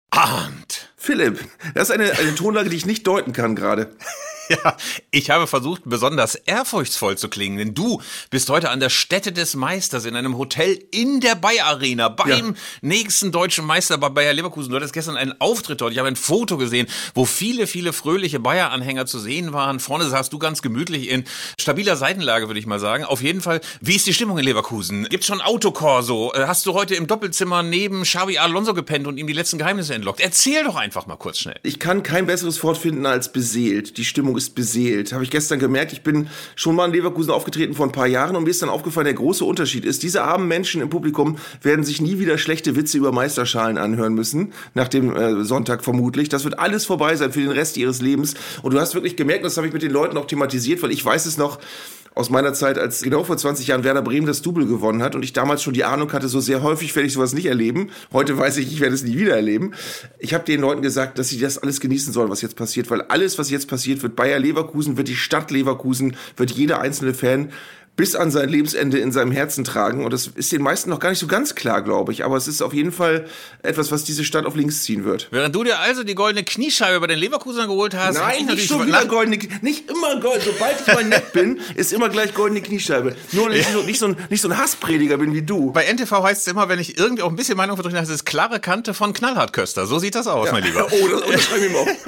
Arndt. Philipp, das ist eine Tonlage, die ich nicht deuten kann gerade. Ja, ich habe versucht, besonders ehrfurchtsvoll zu klingen, denn du bist heute an der Stätte des Meisters in einem Hotel in der Bayer Arena beim nächsten deutschen Meister bei Bayer Leverkusen. Du hattest gestern einen Auftritt dort. Ich habe ein Foto gesehen, wo viele, viele fröhliche Bayer-Anhänger zu sehen waren. Vorne saßt du ganz gemütlich in stabiler Seitenlage, würde ich mal sagen. Auf jeden Fall, wie ist die Stimmung in Leverkusen? Gibt's schon Autokorso? Hast du heute im Doppelzimmer neben Xabi Alonso gepennt und ihm die letzten Geheimnisse entlockt? Erzähl doch einfach mal kurz schnell. Ich kann kein besseres Wort finden als beseelt. Die Stimmung ist beseelt. Habe ich gestern gemerkt. Ich bin schon mal in Leverkusen aufgetreten vor ein paar Jahren und mir ist dann aufgefallen, der große Unterschied ist, diese armen Menschen im Publikum werden sich nie wieder schlechte Witze über Meisterschalen anhören müssen, nach dem Sonntag vermutlich. Das wird alles vorbei sein für den Rest ihres Lebens. Und du hast wirklich gemerkt, das habe ich mit den Leuten auch thematisiert, weil ich weiß es noch aus meiner Zeit, als genau vor 20 Jahren Werder Bremen das Double gewonnen hat und ich damals schon die Ahnung hatte, so sehr häufig werde ich sowas nicht erleben. Heute weiß ich werde es nie wieder erleben. Ich habe den Leuten gesagt, dass sie das alles genießen sollen, was jetzt passiert, weil alles, was jetzt passiert, wird Bayer Leverkusen, wird die Stadt Leverkusen, wird jeder einzelne Fan bis an sein Lebensende in seinem Herzen tragen. Und das ist den meisten noch gar nicht so ganz klar, glaube ich. Aber es ist auf jeden Fall etwas, was diese Stadt auf links ziehen wird. Während du dir also die goldene Kniescheibe bei den Leverkusenern geholt hast... Nein, nicht schon wieder goldene... Nicht immer gold. Sobald ich mal nett bin, ist immer gleich goldene Kniescheibe. Nur nicht so ein Hassprediger bin wie du. Bei NTV heißt es immer, wenn ich irgendwie auch ein bisschen Meinung vertrete, heißt es klare Kante von Knallhart-Köster. So sieht das aus, mein Lieber. Das schreibe ich mir auf.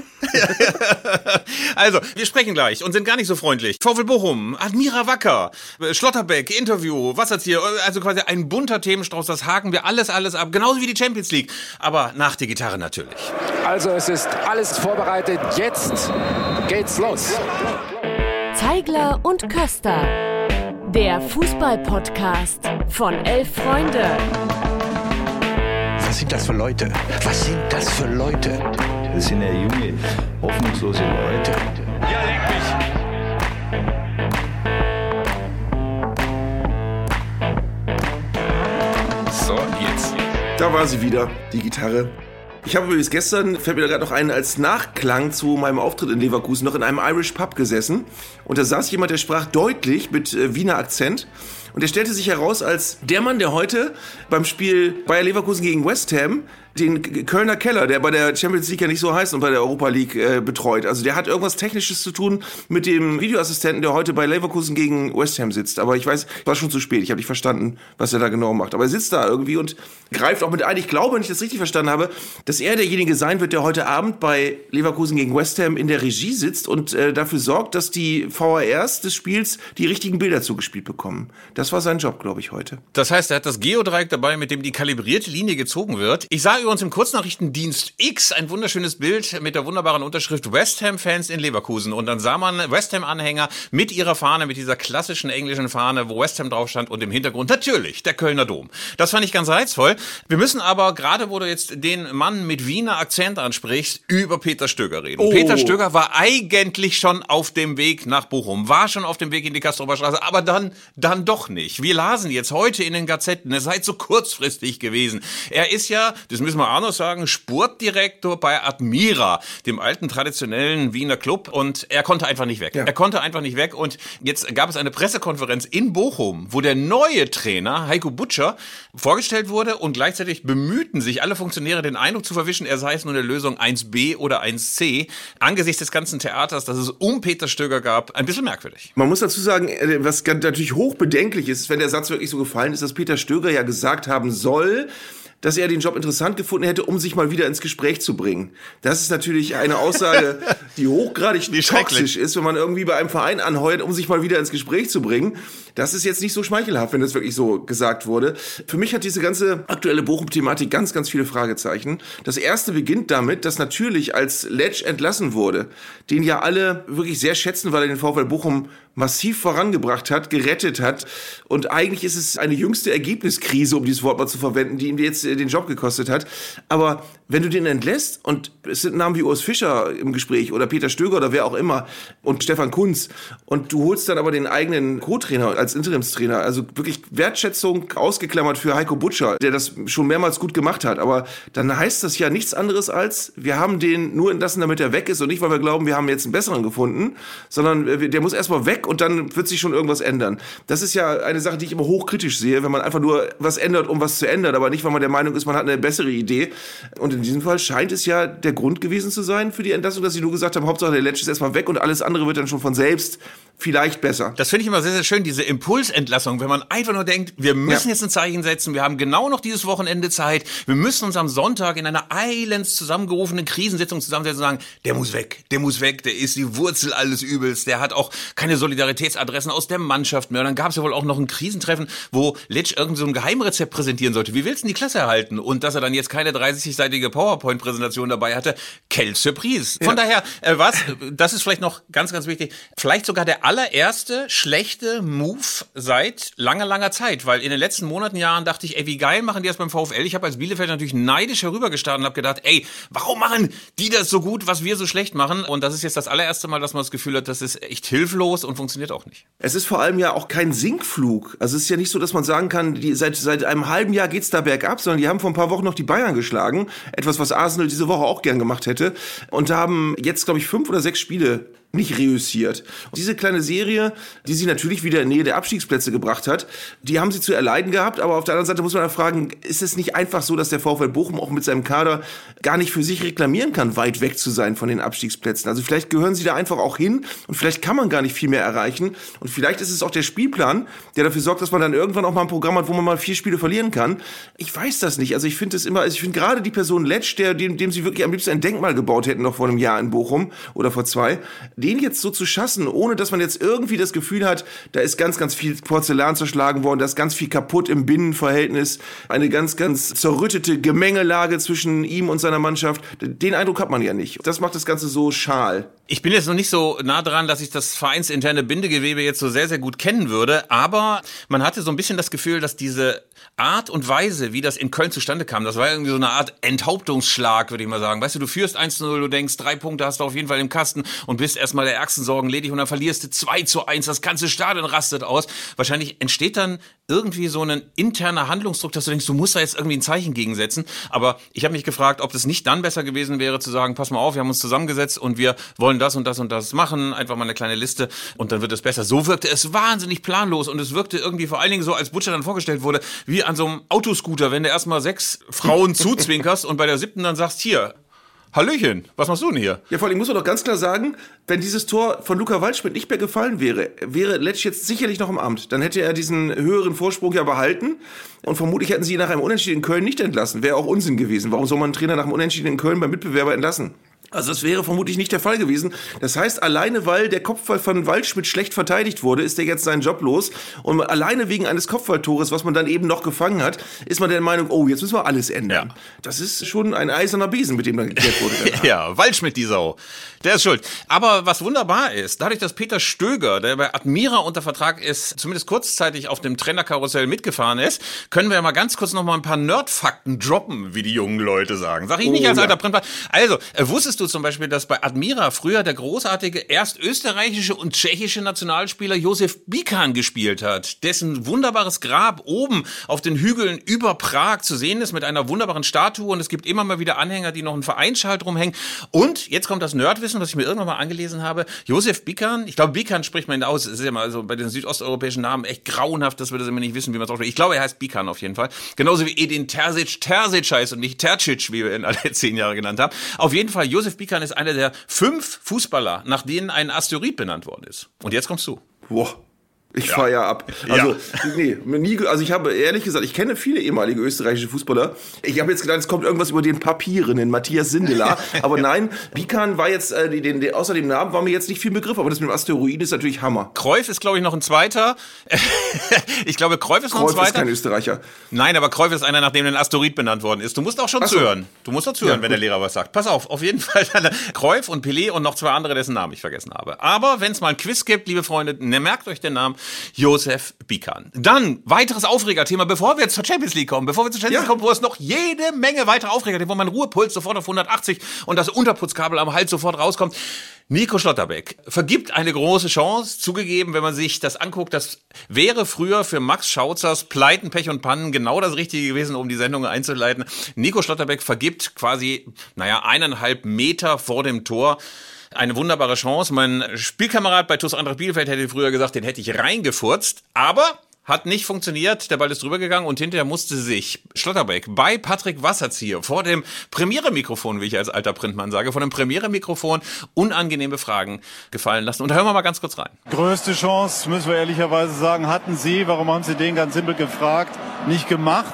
Also, wir sprechen gleich und sind gar nicht so freundlich. VfL Bochum, Admira Wacker, Schlotterbeck, Interview, was hat's hier? Also quasi ein bunter Themenstrauß, das haken wir alles ab, genauso wie die Champions League, aber nach der Gitarre natürlich. Also es ist alles vorbereitet, jetzt geht's los. Zeigler und Köster, der Fußball-Podcast von 11 Freunde. Was sind das für Leute? Was sind das für Leute? Das sind ja junge, hoffnungslose Leute. Ja, leck mich! So, jetzt. Da war sie wieder, die Gitarre. Ich habe übrigens gestern, fällt mir da gerade noch ein, als Nachklang zu meinem Auftritt in Leverkusen noch in einem Irish Pub gesessen. Und da saß jemand, der sprach deutlich mit Wiener Akzent. Und der stellte sich heraus als der Mann, der heute beim Spiel Bayer Leverkusen gegen West Ham den Kölner Keller, der bei der Champions League ja nicht so heißt und bei der Europa League betreut. Also der hat irgendwas Technisches zu tun mit dem Videoassistenten, der heute bei Leverkusen gegen West Ham sitzt. Aber ich weiß, es war schon zu spät. Ich habe nicht verstanden, was er da genau macht. Aber er sitzt da irgendwie und greift auch mit ein. Ich glaube, wenn ich das richtig verstanden habe, dass er derjenige sein wird, der heute Abend bei Leverkusen gegen West Ham in der Regie sitzt und dafür sorgt, dass die VARs des Spiels die richtigen Bilder zugespielt bekommen. Das war sein Job, glaube ich, heute. Das heißt, er hat das Geodreieck dabei, mit dem die kalibrierte Linie gezogen wird. Ich sah übrigens im Kurznachrichtendienst X ein wunderschönes Bild mit der wunderbaren Unterschrift West Ham-Fans in Leverkusen. Und dann sah man West Ham-Anhänger mit ihrer Fahne, mit dieser klassischen englischen Fahne, wo West Ham drauf stand und im Hintergrund natürlich der Kölner Dom. Das fand ich ganz reizvoll. Wir müssen aber, gerade wo du jetzt den Mann mit Wiener Akzent ansprichst, über Peter Stöger reden. Oh. Peter Stöger war eigentlich schon auf dem Weg nach Bochum, war schon auf dem Weg in die Castroper Straße, aber dann doch nicht. Wir lasen jetzt heute in den Gazetten, es sei so kurzfristig gewesen. Er ist ja, das müssen wir auch noch sagen, Sportdirektor bei Admira, dem alten traditionellen Wiener Club, und er konnte einfach nicht weg. Ja. Er konnte einfach nicht weg und jetzt gab es eine Pressekonferenz in Bochum, wo der neue Trainer, Heiko Butscher, vorgestellt wurde und gleichzeitig bemühten sich alle Funktionäre den Eindruck zu verwischen, er sei es nur eine Lösung 1b oder 1c. Angesichts des ganzen Theaters, das es um Peter Stöger gab, ein bisschen merkwürdig. Man muss dazu sagen, was natürlich hochbedenklich ist, wenn der Satz wirklich so gefallen ist, dass Peter Stöger ja gesagt haben soll, dass er den Job interessant gefunden hätte, um sich mal wieder ins Gespräch zu bringen. Das ist natürlich eine Aussage, die hochgradig toxisch ist, wenn man irgendwie bei einem Verein anheuert, um sich mal wieder ins Gespräch zu bringen. Das ist jetzt nicht so schmeichelhaft, wenn das wirklich so gesagt wurde. Für mich hat diese ganze aktuelle Bochum-Thematik ganz, ganz viele Fragezeichen. Das erste beginnt damit, dass natürlich als Letsch entlassen wurde, den ja alle wirklich sehr schätzen, weil er den VfL Bochum massiv vorangebracht hat, gerettet hat. Und eigentlich ist es eine jüngste Ergebniskrise, um dieses Wort mal zu verwenden, die ihm jetzt den Job gekostet hat. Aber wenn du den entlässt, und es sind Namen wie Urs Fischer im Gespräch oder Peter Stöger oder wer auch immer und Stefan Kuntz, und du holst dann aber den eigenen Co-Trainer als Interimstrainer, also wirklich Wertschätzung ausgeklammert für Heiko Butscher, der das schon mehrmals gut gemacht hat. Aber dann heißt das ja nichts anderes als, wir haben den nur entlassen, damit er weg ist und nicht, weil wir glauben, wir haben jetzt einen besseren gefunden, sondern der muss erstmal weg, weg und dann wird sich schon irgendwas ändern. Das ist ja eine Sache, die ich immer hochkritisch sehe, wenn man einfach nur was ändert, um was zu ändern, aber nicht, weil man der Meinung ist, man hat eine bessere Idee. Und in diesem Fall scheint es ja der Grund gewesen zu sein für die Entlassung, dass sie nur gesagt haben, Hauptsache der Letsch ist erstmal weg und alles andere wird dann schon von selbst vielleicht besser. Das finde ich immer sehr, sehr schön, diese Impulsentlassung, wenn man einfach nur denkt, wir müssen jetzt ein Zeichen setzen, wir haben genau noch dieses Wochenende Zeit, wir müssen uns am Sonntag in einer eilends zusammengerufenen Krisensitzung zusammensetzen und sagen, der muss weg, der ist die Wurzel alles Übels, der hat auch keine Solidaritätsadressen aus der Mannschaft mehr. Und dann gab es ja wohl auch noch ein Krisentreffen, wo Letsch irgend so ein Geheimrezept präsentieren sollte. Wie willst du denn die Klasse erhalten? Und dass er dann jetzt keine 30-seitige PowerPoint-Präsentation dabei hatte, quelle Surprise. Von daher, das ist vielleicht noch ganz, ganz wichtig, vielleicht sogar der allererste schlechte Move seit langer, langer Zeit, weil in den letzten Monaten, Jahren dachte ich, ey, wie geil machen die das beim VfL? Ich habe als Bielefeld natürlich neidisch herübergestarrt und habe gedacht, ey, warum machen die das so gut, was wir so schlecht machen? Und das ist jetzt das allererste Mal, dass man das Gefühl hat, das ist echt hilflos und funktioniert auch nicht. Es ist vor allem ja auch kein Sinkflug. Also es ist ja nicht so, dass man sagen kann, seit einem halben Jahr geht's da bergab, sondern die haben vor ein paar Wochen noch die Bayern geschlagen. Etwas, was Arsenal diese Woche auch gern gemacht hätte. Und haben jetzt, glaube ich, 5 oder 6 Spiele nicht reüssiert. Und diese kleine Serie, die sie natürlich wieder in Nähe der Abstiegsplätze gebracht hat, die haben sie zu erleiden gehabt, aber auf der anderen Seite muss man fragen, ist es nicht einfach so, dass der VfL Bochum auch mit seinem Kader gar nicht für sich reklamieren kann, weit weg zu sein von den Abstiegsplätzen? Also vielleicht gehören sie da einfach auch hin und vielleicht kann man gar nicht viel mehr erreichen und vielleicht ist es auch der Spielplan, der dafür sorgt, dass man dann irgendwann auch mal ein Programm hat, wo man mal 4 Spiele verlieren kann. Ich weiß das nicht. Also ich finde gerade die Person Letsch, dem sie wirklich am liebsten ein Denkmal gebaut hätten, noch vor einem Jahr in Bochum oder vor 2, den jetzt so zu schaffen, ohne dass man jetzt irgendwie das Gefühl hat, da ist ganz, ganz viel Porzellan zerschlagen worden, da ist ganz viel kaputt im Binnenverhältnis, eine ganz, ganz zerrüttete Gemengelage zwischen ihm und seiner Mannschaft. Den Eindruck hat man ja nicht. Das macht das Ganze so schal. Ich bin jetzt noch nicht so nah dran, dass ich das vereinsinterne Bindegewebe jetzt so sehr, sehr gut kennen würde, aber man hatte so ein bisschen das Gefühl, dass diese Art und Weise, wie das in Köln zustande kam, das war irgendwie so eine Art Enthauptungsschlag, würde ich mal sagen. Weißt du, du führst 1-0, du denkst, 3 Punkte hast du auf jeden Fall im Kasten und bist erstmal der ärgsten Sorgen ledig und dann verlierst du 2-1, das ganze Stadion rastet aus. Wahrscheinlich entsteht dann irgendwie so ein interner Handlungsdruck, dass du denkst, du musst da jetzt irgendwie ein Zeichen gegensetzen. Aber ich habe mich gefragt, ob das nicht dann besser gewesen wäre, zu sagen, pass mal auf, wir haben uns zusammengesetzt und wir wollen das und das und das machen, einfach mal eine kleine Liste und dann wird es besser. So wirkte es wahnsinnig planlos und es wirkte irgendwie vor allen Dingen so, als Butcher dann vorgestellt wurde, wie an so einem Autoscooter, wenn du erstmal 6 Frauen zuzwinkerst und bei der 7. dann sagst, hier, Hallöchen, was machst du denn hier? Ja, vor allem muss man doch ganz klar sagen, wenn dieses Tor von Luca Waldschmidt nicht mehr gefallen wäre, wäre Letsch jetzt sicherlich noch im Amt. Dann hätte er diesen höheren Vorsprung ja behalten und vermutlich hätten sie ihn nach einem Unentschieden in Köln nicht entlassen. Wäre auch Unsinn gewesen. Warum soll man einen Trainer nach einem Unentschieden in Köln beim Mitbewerber entlassen? Also das wäre vermutlich nicht der Fall gewesen. Das heißt, alleine weil der Kopfball von Waldschmidt schlecht verteidigt wurde, ist er jetzt seinen Job los. Und alleine wegen eines Kopfballtores, was man dann eben noch gefangen hat, ist man der Meinung, oh, jetzt müssen wir alles ändern. Ja. Das ist schon ein eiserner Besen, mit dem da geklärt wurde. Ja, Waldschmidt, die Sau. Der ist schuld. Aber was wunderbar ist, dadurch, dass Peter Stöger, der bei Admira unter Vertrag ist, zumindest kurzzeitig auf dem Trainerkarussell mitgefahren ist, können wir ja mal ganz kurz noch mal ein paar Nerdfakten droppen, wie die jungen Leute sagen. Sag ich nicht als alter Printler. Also, wusstest du zum Beispiel, dass bei Admira früher der großartige erst österreichische und tschechische Nationalspieler Josef Bican gespielt hat, dessen wunderbares Grab oben auf den Hügeln über Prag zu sehen ist mit einer wunderbaren Statue und es gibt immer mal wieder Anhänger, die noch einen Vereinsschal rumhängen. Und jetzt kommt das Nerdwissen, was ich mir irgendwann mal angelesen habe. Josef Bican, ich glaube Bican spricht man aus, es ist ja mal so bei den südosteuropäischen Namen echt grauenhaft, dass wir das immer nicht wissen, wie man es ausspricht. Ich glaube, er heißt Bican auf jeden Fall. Genauso wie Edin Terzic heißt und nicht Tercic, wie wir ihn alle 10 Jahre genannt haben. Auf jeden Fall, Josef Bican ist einer der 5 Fußballer, nach denen ein Asteroid benannt worden ist. Und jetzt kommst du. Boah. Ich fahr ja ab. Also, ich habe ehrlich gesagt, ich kenne viele ehemalige österreichische Fußballer. Ich habe jetzt gedacht, es kommt irgendwas über den Papieren, den Matthias Sindelar. Aber nein, Bican war jetzt, außer dem Namen war mir jetzt nicht viel Begriff, aber das mit dem Asteroid ist natürlich Hammer. Cruyff ist, glaube ich, noch ein zweiter. Ich glaube, Cruyff ist noch ein zweiter. Cruyff ist kein Österreicher. Nein, aber Cruyff ist einer, nach dem ein Asteroid benannt worden ist. Du musst auch schon zuhören. Du musst auch zuhören, ja, wenn der Lehrer was sagt. Pass auf jeden Fall Cruyff und Pelé und noch 2 andere, dessen Namen ich vergessen habe. Aber wenn es mal ein Quiz gibt, liebe Freunde, merkt euch den Namen. Josef Bican. Dann weiteres Aufregerthema, bevor wir zur Champions League kommen, wo es noch jede Menge weitere Aufreger gibt, wo mein Ruhepuls sofort auf 180 und das Unterputzkabel am Hals sofort rauskommt. Nico Schlotterbeck vergibt eine große Chance, zugegeben, wenn man sich das anguckt, das wäre früher für Max Schautzers Pleiten, Pech und Pannen genau das Richtige gewesen, um die Sendung einzuleiten. Nico Schlotterbeck vergibt quasi, 1,5 Meter vor dem Tor Eine wunderbare Chance. Mein Spielkamerad bei TuS Eintracht Bielefeld hätte früher gesagt, den hätte ich reingefurzt. Aber hat nicht funktioniert, der Ball ist drüber gegangen und hinterher musste sich Schlotterbeck bei Patrick Wasserzieher vor dem Premiere-Mikrofon, wie ich als alter Printmann sage, vor dem Premiere-Mikrofon unangenehme Fragen gefallen lassen. Und da hören wir mal ganz kurz rein. Größte Chance, müssen wir ehrlicherweise sagen, hatten Sie. Warum haben Sie den ganz simpel gefragt, nicht gemacht?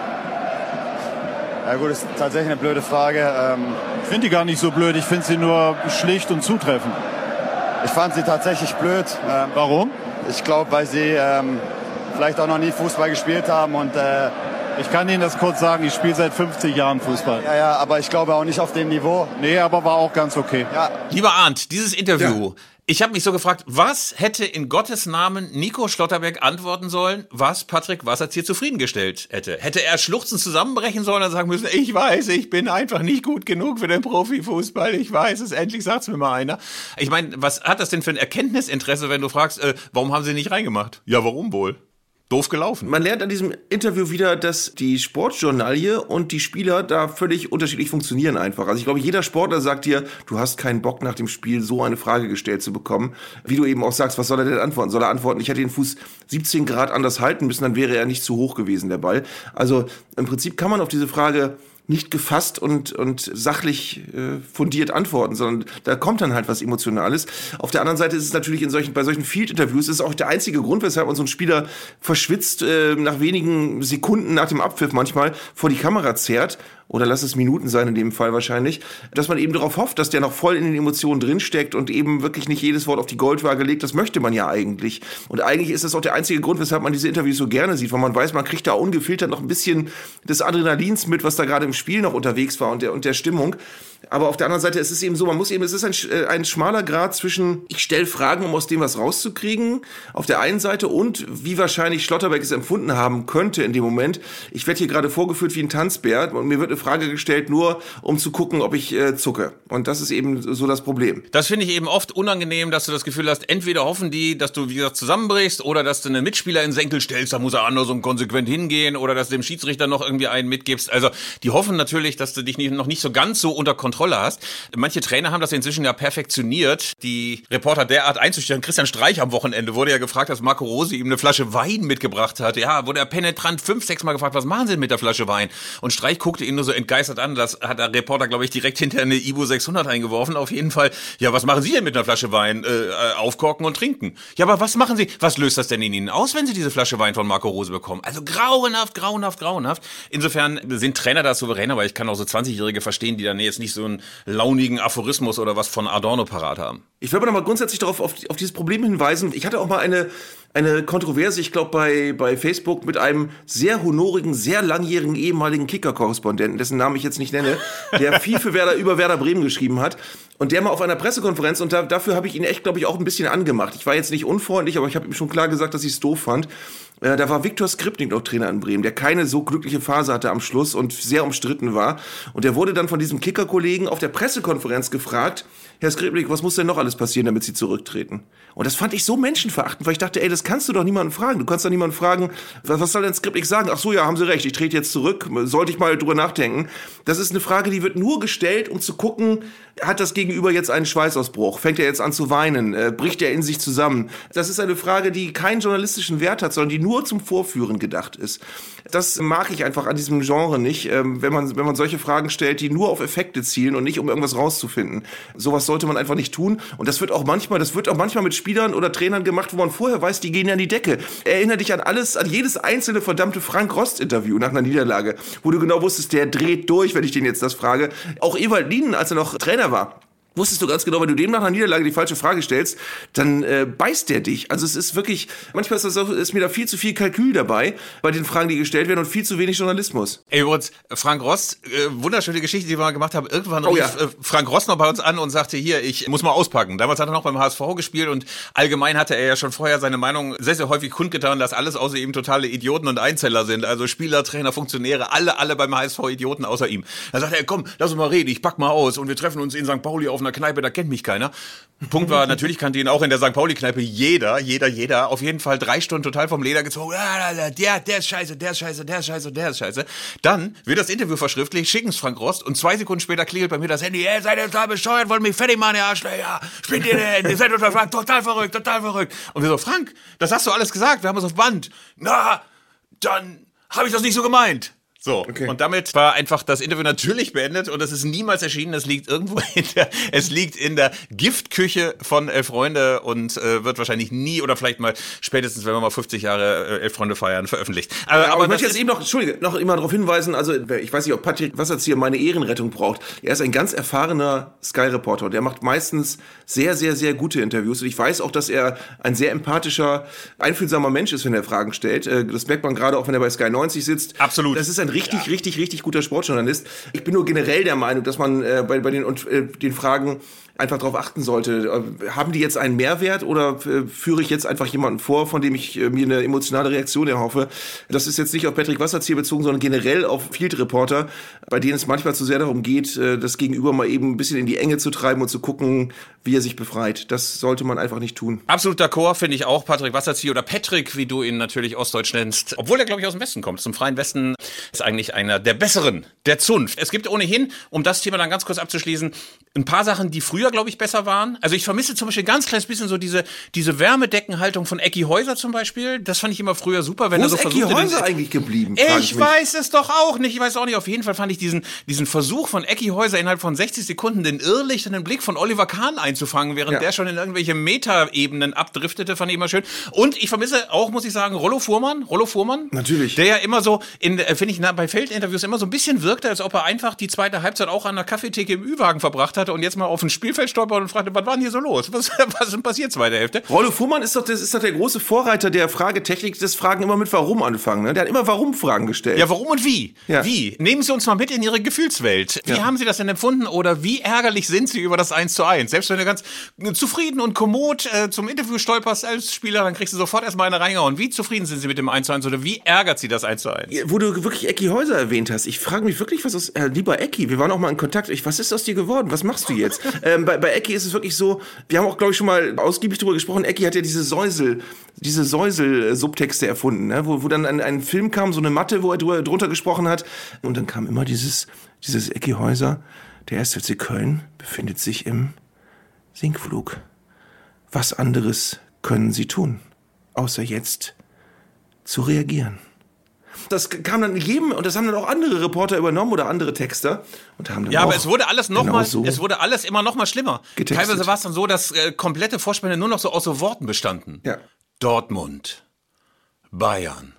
Ja gut, das ist tatsächlich eine blöde Frage. Ich finde die gar nicht so blöd, ich finde sie nur schlicht und zutreffend. Ich fand sie tatsächlich blöd. Warum? Ich glaube, weil sie vielleicht auch noch nie Fußball gespielt haben und ich kann Ihnen das kurz sagen, ich spiele seit 50 Jahren Fußball. ja, aber ich glaube auch nicht auf dem Niveau. Nee, aber war auch ganz okay. Ja. Lieber Arndt, dieses Interview, ich habe mich so gefragt, was hätte in Gottes Namen Nico Schlotterbeck antworten sollen, was Patrick Wasserzieher zufriedengestellt hätte? Hätte er schluchzend zusammenbrechen sollen und sagen müssen, ich weiß, ich bin einfach nicht gut genug für den Profifußball, ich weiß es, endlich sagt's mir mal einer. Ich meine, was hat das denn für ein Erkenntnisinteresse, wenn du fragst, warum haben sie nicht reingemacht? Ja, warum wohl? Doof gelaufen. Man lernt an diesem Interview wieder, dass die Sportjournalie und die Spieler da völlig unterschiedlich funktionieren einfach. Also ich glaube, jeder Sportler sagt dir, du hast keinen Bock nach dem Spiel so eine Frage gestellt zu bekommen. Wie du eben auch sagst, was soll er denn antworten? Soll er antworten, ich hätte den Fuß 17 Grad anders halten müssen, dann wäre er nicht zu hoch gewesen, der Ball. Also im Prinzip kann man auf diese Frage nicht gefasst und sachlich fundiert antworten, sondern da kommt dann halt was Emotionales. Auf der anderen Seite ist es natürlich bei solchen Field-Interviews ist es auch der einzige Grund, weshalb man so einen Spieler verschwitzt nach wenigen Sekunden nach dem Abpfiff manchmal vor die Kamera zerrt, oder lass es Minuten sein in dem Fall wahrscheinlich, dass man eben darauf hofft, dass der noch voll in den Emotionen drinsteckt und eben wirklich nicht jedes Wort auf die Goldwaage legt. Das möchte man ja eigentlich. Und eigentlich ist das auch der einzige Grund, weshalb man diese Interviews so gerne sieht, weil man weiß, man kriegt da ungefiltert noch ein bisschen des Adrenalins mit, was da gerade im Spiel noch unterwegs war und der Stimmung. Aber auf der anderen Seite, es ist eben so, es ist ein schmaler Grad zwischen, ich stelle Fragen, um aus dem was rauszukriegen, auf der einen Seite, und wie wahrscheinlich Schlotterbeck es empfunden haben könnte in dem Moment. Ich werde hier gerade vorgeführt wie ein Tanzbär und mir wird eine Frage gestellt, nur um zu gucken, ob ich zucke. Und das ist eben so das Problem. Das finde ich eben oft unangenehm, dass du das Gefühl hast, entweder hoffen die, dass du, wie gesagt, zusammenbrichst, oder dass du einen Mitspieler in den Senkel stellst, da muss er anders und konsequent hingehen, oder dass du dem Schiedsrichter noch irgendwie einen mitgibst. Also die hoffen natürlich, dass du dich noch nicht so ganz so unter Kontrolle hast. Manche Trainer haben das inzwischen ja perfektioniert, die Reporter derart einzustellen. Christian Streich am Wochenende wurde ja gefragt, dass Marco Rose ihm eine Flasche Wein mitgebracht hat. Ja, wurde er penetrant 5-6 Mal gefragt, was machen Sie denn mit der Flasche Wein? Und Streich guckte ihn nur so entgeistert an. Das hat der Reporter, glaube ich, direkt hinter eine Ibu 600 eingeworfen. Auf jeden Fall, ja, was machen Sie denn mit einer Flasche Wein? Aufkorken und trinken. Ja, aber was machen Sie? Was löst das denn in Ihnen aus, wenn Sie diese Flasche Wein von Marco Rose bekommen? Also grauenhaft, grauenhaft, grauenhaft. Insofern sind Trainer da souverän, aber ich kann auch so 20-Jährige verstehen, die dann jetzt nicht so einen launigen Aphorismus oder was von Adorno parat haben. Ich will aber noch mal grundsätzlich darauf auf dieses Problem hinweisen. Ich hatte auch mal eine Kontroverse, ich glaube bei Facebook, mit einem sehr honorigen, sehr langjährigen ehemaligen Kicker-Korrespondenten, dessen Namen ich jetzt nicht nenne, der viel für über Werder Bremen geschrieben hat. Und der mal auf einer Pressekonferenz, und dafür habe ich ihn echt, glaube ich, auch ein bisschen angemacht. Ich war jetzt nicht unfreundlich, aber ich habe ihm schon klar gesagt, dass ich es doof fand. Da war Viktor Skripnik noch Trainer in Bremen, der keine so glückliche Phase hatte am Schluss und sehr umstritten war. Und der wurde dann von diesem Kicker-Kollegen auf der Pressekonferenz gefragt, Herr Skripnik, was muss denn noch alles passieren, damit Sie zurücktreten? Und das fand ich so menschenverachtend, weil ich dachte, ey, das kannst du doch niemanden fragen. Du kannst doch niemanden fragen, was soll denn Skripnik sagen? Ach so, ja, haben Sie recht, ich trete jetzt zurück, sollte ich mal drüber nachdenken. Das ist eine Frage, die wird nur gestellt, um zu gucken, hat das Gegenüber jetzt einen Schweißausbruch? Fängt er jetzt an zu weinen? Bricht er in sich zusammen? Das ist eine Frage, die keinen journalistischen Wert hat, sondern die nur zum Vorführen gedacht ist. Das mag ich einfach an diesem Genre nicht, wenn man solche Fragen stellt, die nur auf Effekte zielen und nicht um irgendwas rauszufinden. Sowas sollte man einfach nicht tun. Und das wird auch manchmal mit Spielern oder Trainern gemacht, wo man vorher weiß, die gehen an die Decke. Erinnere dich an jedes einzelne verdammte Frank-Rost-Interview nach einer Niederlage, wo du genau wusstest, der dreht durch, wenn ich den jetzt das frage. Auch Ewald Lienen, als er noch Trainer war, wusstest du ganz genau, wenn du dem nach einer Niederlage die falsche Frage stellst, dann beißt der dich. Also es ist wirklich, manchmal ist mir da viel zu viel Kalkül dabei, bei den Fragen, die gestellt werden, und viel zu wenig Journalismus. Ey, übrigens, Frank Rost, wunderschöne Geschichte, die wir mal gemacht haben. Irgendwann rief Frank Rost noch bei uns an und sagte, hier, ich muss mal auspacken. Damals hat er noch beim HSV gespielt und allgemein hatte er ja schon vorher seine Meinung sehr, sehr häufig kundgetan, dass alles außer ihm totale Idioten und Einzeller sind. Also Spieler, Trainer, Funktionäre, alle beim HSV Idioten außer ihm. Dann sagt er, komm, lass uns mal reden, ich pack mal aus und wir treffen uns in St. Pauli auf einer einer Kneipe, da kennt mich keiner. Punkt war, natürlich kannte ihn auch in der St. Pauli-Kneipe jeder. Auf jeden Fall 3 Stunden total vom Leder gezogen. Der ist scheiße. Dann wird das Interview verschriftlicht, schicken's Frank Rost und 2 Sekunden später klingelt bei mir das Handy. Seid ihr total bescheuert, wollt mich fertig machen, ihr Arschlöcher. Spinnt ihr denn? Ihr seid total verrückt. Und wir so, Frank, das hast du alles gesagt, wir haben es auf Band. Na, dann habe ich das nicht so gemeint. So, okay. Und damit war einfach das Interview natürlich beendet und es ist niemals erschienen. Es liegt irgendwo in der Giftküche von Elf Freunde und wird wahrscheinlich nie oder vielleicht mal spätestens, wenn wir mal 50 Jahre Elf Freunde feiern, veröffentlicht. Aber ich möchte jetzt eben noch immer darauf hinweisen, also ich weiß nicht, ob Patrick Wasserzieher meine Ehrenrettung braucht. Er ist ein ganz erfahrener Sky-Reporter. Der macht meistens sehr, sehr, sehr gute Interviews und ich weiß auch, dass er ein sehr empathischer, einfühlsamer Mensch ist, wenn er Fragen stellt. Das merkt man gerade auch, wenn er bei Sky 90 sitzt. Absolut. Das ist ein richtig guter Sportjournalist. Ich bin nur generell der Meinung, dass man bei den Fragen einfach darauf achten sollte. Haben die jetzt einen Mehrwert oder führe ich jetzt einfach jemanden vor, von dem ich mir eine emotionale Reaktion erhoffe? Das ist jetzt nicht auf Patrick Wasserzieher bezogen, sondern generell auf Field Reporter, bei denen es manchmal zu sehr darum geht, das Gegenüber mal eben ein bisschen in die Enge zu treiben und zu gucken, wie er sich befreit. Das sollte man einfach nicht tun. Absolut d'accord, finde ich auch. Patrick Wasserzieher oder Patrick, wie du ihn natürlich ostdeutsch nennst, obwohl er, glaube ich, aus dem Westen kommt. Zum freien Westen ist eigentlich einer der Besseren, der Zunft. Es gibt ohnehin, um das Thema dann ganz kurz abzuschließen, ein paar Sachen, die früher, glaube ich, besser waren. Also ich vermisse zum Beispiel ein ganz kleines bisschen so diese Wärmedeckenhaltung von Ecki Häuser zum Beispiel. Das fand ich immer früher super. Wenn Wo er so ist Ecki Häuser eigentlich geblieben? Ich weiß es doch auch nicht. Ich weiß auch nicht. Auf jeden Fall fand ich diesen Versuch von Ecki Häuser innerhalb von 60 Sekunden den irrlichtenden Blick von Oliver Kahn einzufangen, während der schon in irgendwelche Meta-Ebenen abdriftete, fand ich immer schön. Und ich vermisse auch, muss ich sagen, Rollo Fuhrmann. Natürlich. Der ja immer so, finde ich, bei Feldinterviews immer so ein bisschen wirkte, als ob er einfach die zweite Halbzeit auch an der Kaffeetheke im Ü-Wagen verbracht hatte und jetzt mal auf ein Spielfeld stolpert und fragte, was war denn hier so los? Was ist denn passiert, zweite Hälfte? Rollo Fuhrmann ist doch der große Vorreiter der Fragetechnik, des Fragen immer mit Warum anfangen. Ne? Der hat immer Warum-Fragen gestellt. Ja, warum und wie? Ja. Wie? Nehmen Sie uns mal mit in Ihre Gefühlswelt. Wie haben Sie das denn empfunden oder wie ärgerlich sind Sie über das 1:1? Selbst wenn du ganz zufrieden und kommod zum Interview stolperst als Spieler, dann kriegst du sofort erstmal eine reingehauen. Wie zufrieden sind Sie mit dem 1:1 oder wie ärgert Sie das 1:1? Ja, wo du wirklich Ecki Häuser erwähnt hast, ich frage mich wirklich, was aus, lieber Ecki, wir waren auch mal in Kontakt, was ist aus dir geworden? Was machst du jetzt? Bei Ecki ist es wirklich so, wir haben auch, glaube ich, schon mal ausgiebig drüber gesprochen, Ecki hat ja diese Säusel-Subtexte erfunden, ne? wo dann ein Film kam, so eine Matte, wo er drunter gesprochen hat und dann kam immer dieses Ecki Häuser, der 1. FC Köln befindet sich im Sinkflug. Was anderes können sie tun, außer jetzt zu reagieren? Das kam dann jedem, und das haben dann auch andere Reporter übernommen oder andere Texter und haben dann aber es wurde alles es wurde alles immer noch mal schlimmer. Getextet. Teilweise war es dann so, dass komplette Vorspänne nur noch so aus so Worten bestanden. Ja. Dortmund, Bayern,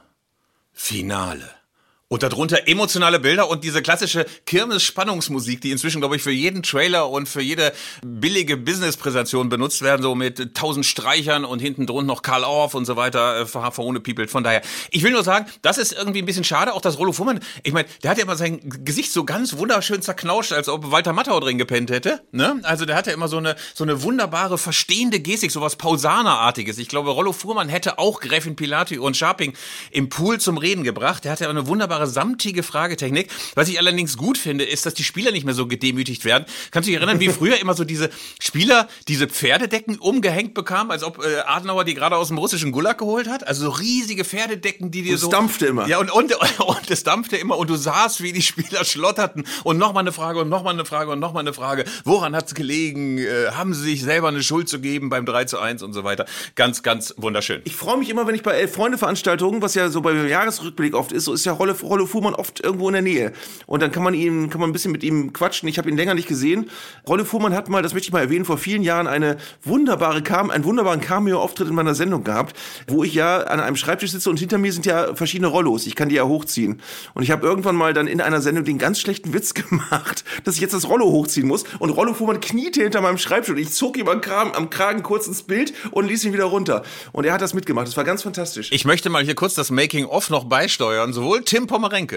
Finale. Und darunter emotionale Bilder und diese klassische Kirmes-Spannungsmusik, die inzwischen, glaube ich, für jeden Trailer und für jede billige Business-Präsentation benutzt werden, so mit 1000 Streichern und hinten drunter noch Karl Orff und so weiter, verhohnepiepelt. Von daher, ich will nur sagen, das ist irgendwie ein bisschen schade, auch dass Rollo Fuhrmann, ich meine, der hat ja immer sein Gesicht so ganz wunderschön zerknauscht, als ob Walter Matthau drin gepennt hätte, ne? Also der hat ja immer so eine wunderbare, verstehende Gestik, sowas Pausaner-artiges. Ich glaube, Rollo Fuhrmann hätte auch Gräfin Pilati und Scharping im Pool zum Reden gebracht. Der hatte ja eine wunderbare samtige Fragetechnik. Was ich allerdings gut finde, ist, dass die Spieler nicht mehr so gedemütigt werden. Kannst du dich erinnern, wie früher immer so diese Spieler diese Pferdedecken umgehängt bekamen, als ob Adenauer die gerade aus dem russischen Gulag geholt hat? Also so riesige Pferdedecken, die dir so... Es dampfte immer. Ja, und es dampfte immer und du sahst, wie die Spieler schlotterten und nochmal eine Frage und nochmal eine Frage und nochmal eine Frage. Woran hat's gelegen? Haben sie sich selber eine Schuld zu geben beim 3:1 und so weiter? Ganz, ganz wunderschön. Ich freue mich immer, wenn ich bei Elf-Freunde-Veranstaltungen, was ja so beim Jahresrückblick oft ist, so ist ja Rollo Fuhrmann oft irgendwo in der Nähe. Und dann kann man ein bisschen mit ihm quatschen. Ich habe ihn länger nicht gesehen. Rollo Fuhrmann hat mal, das möchte ich mal erwähnen, vor vielen Jahren einen wunderbaren Cameo-Auftritt in meiner Sendung gehabt, wo ich ja an einem Schreibtisch sitze und hinter mir sind ja verschiedene Rollos. Ich kann die ja hochziehen. Und ich habe irgendwann mal dann in einer Sendung den ganz schlechten Witz gemacht, dass ich jetzt das Rollo hochziehen muss. Und Rollo Fuhrmann kniete hinter meinem Schreibtisch und ich zog ihm am Kragen kurz ins Bild und ließ ihn wieder runter. Und er hat das mitgemacht. Das war ganz fantastisch. Ich möchte mal hier kurz das Making-of noch beisteuern. Sowohl Tim Pommerenke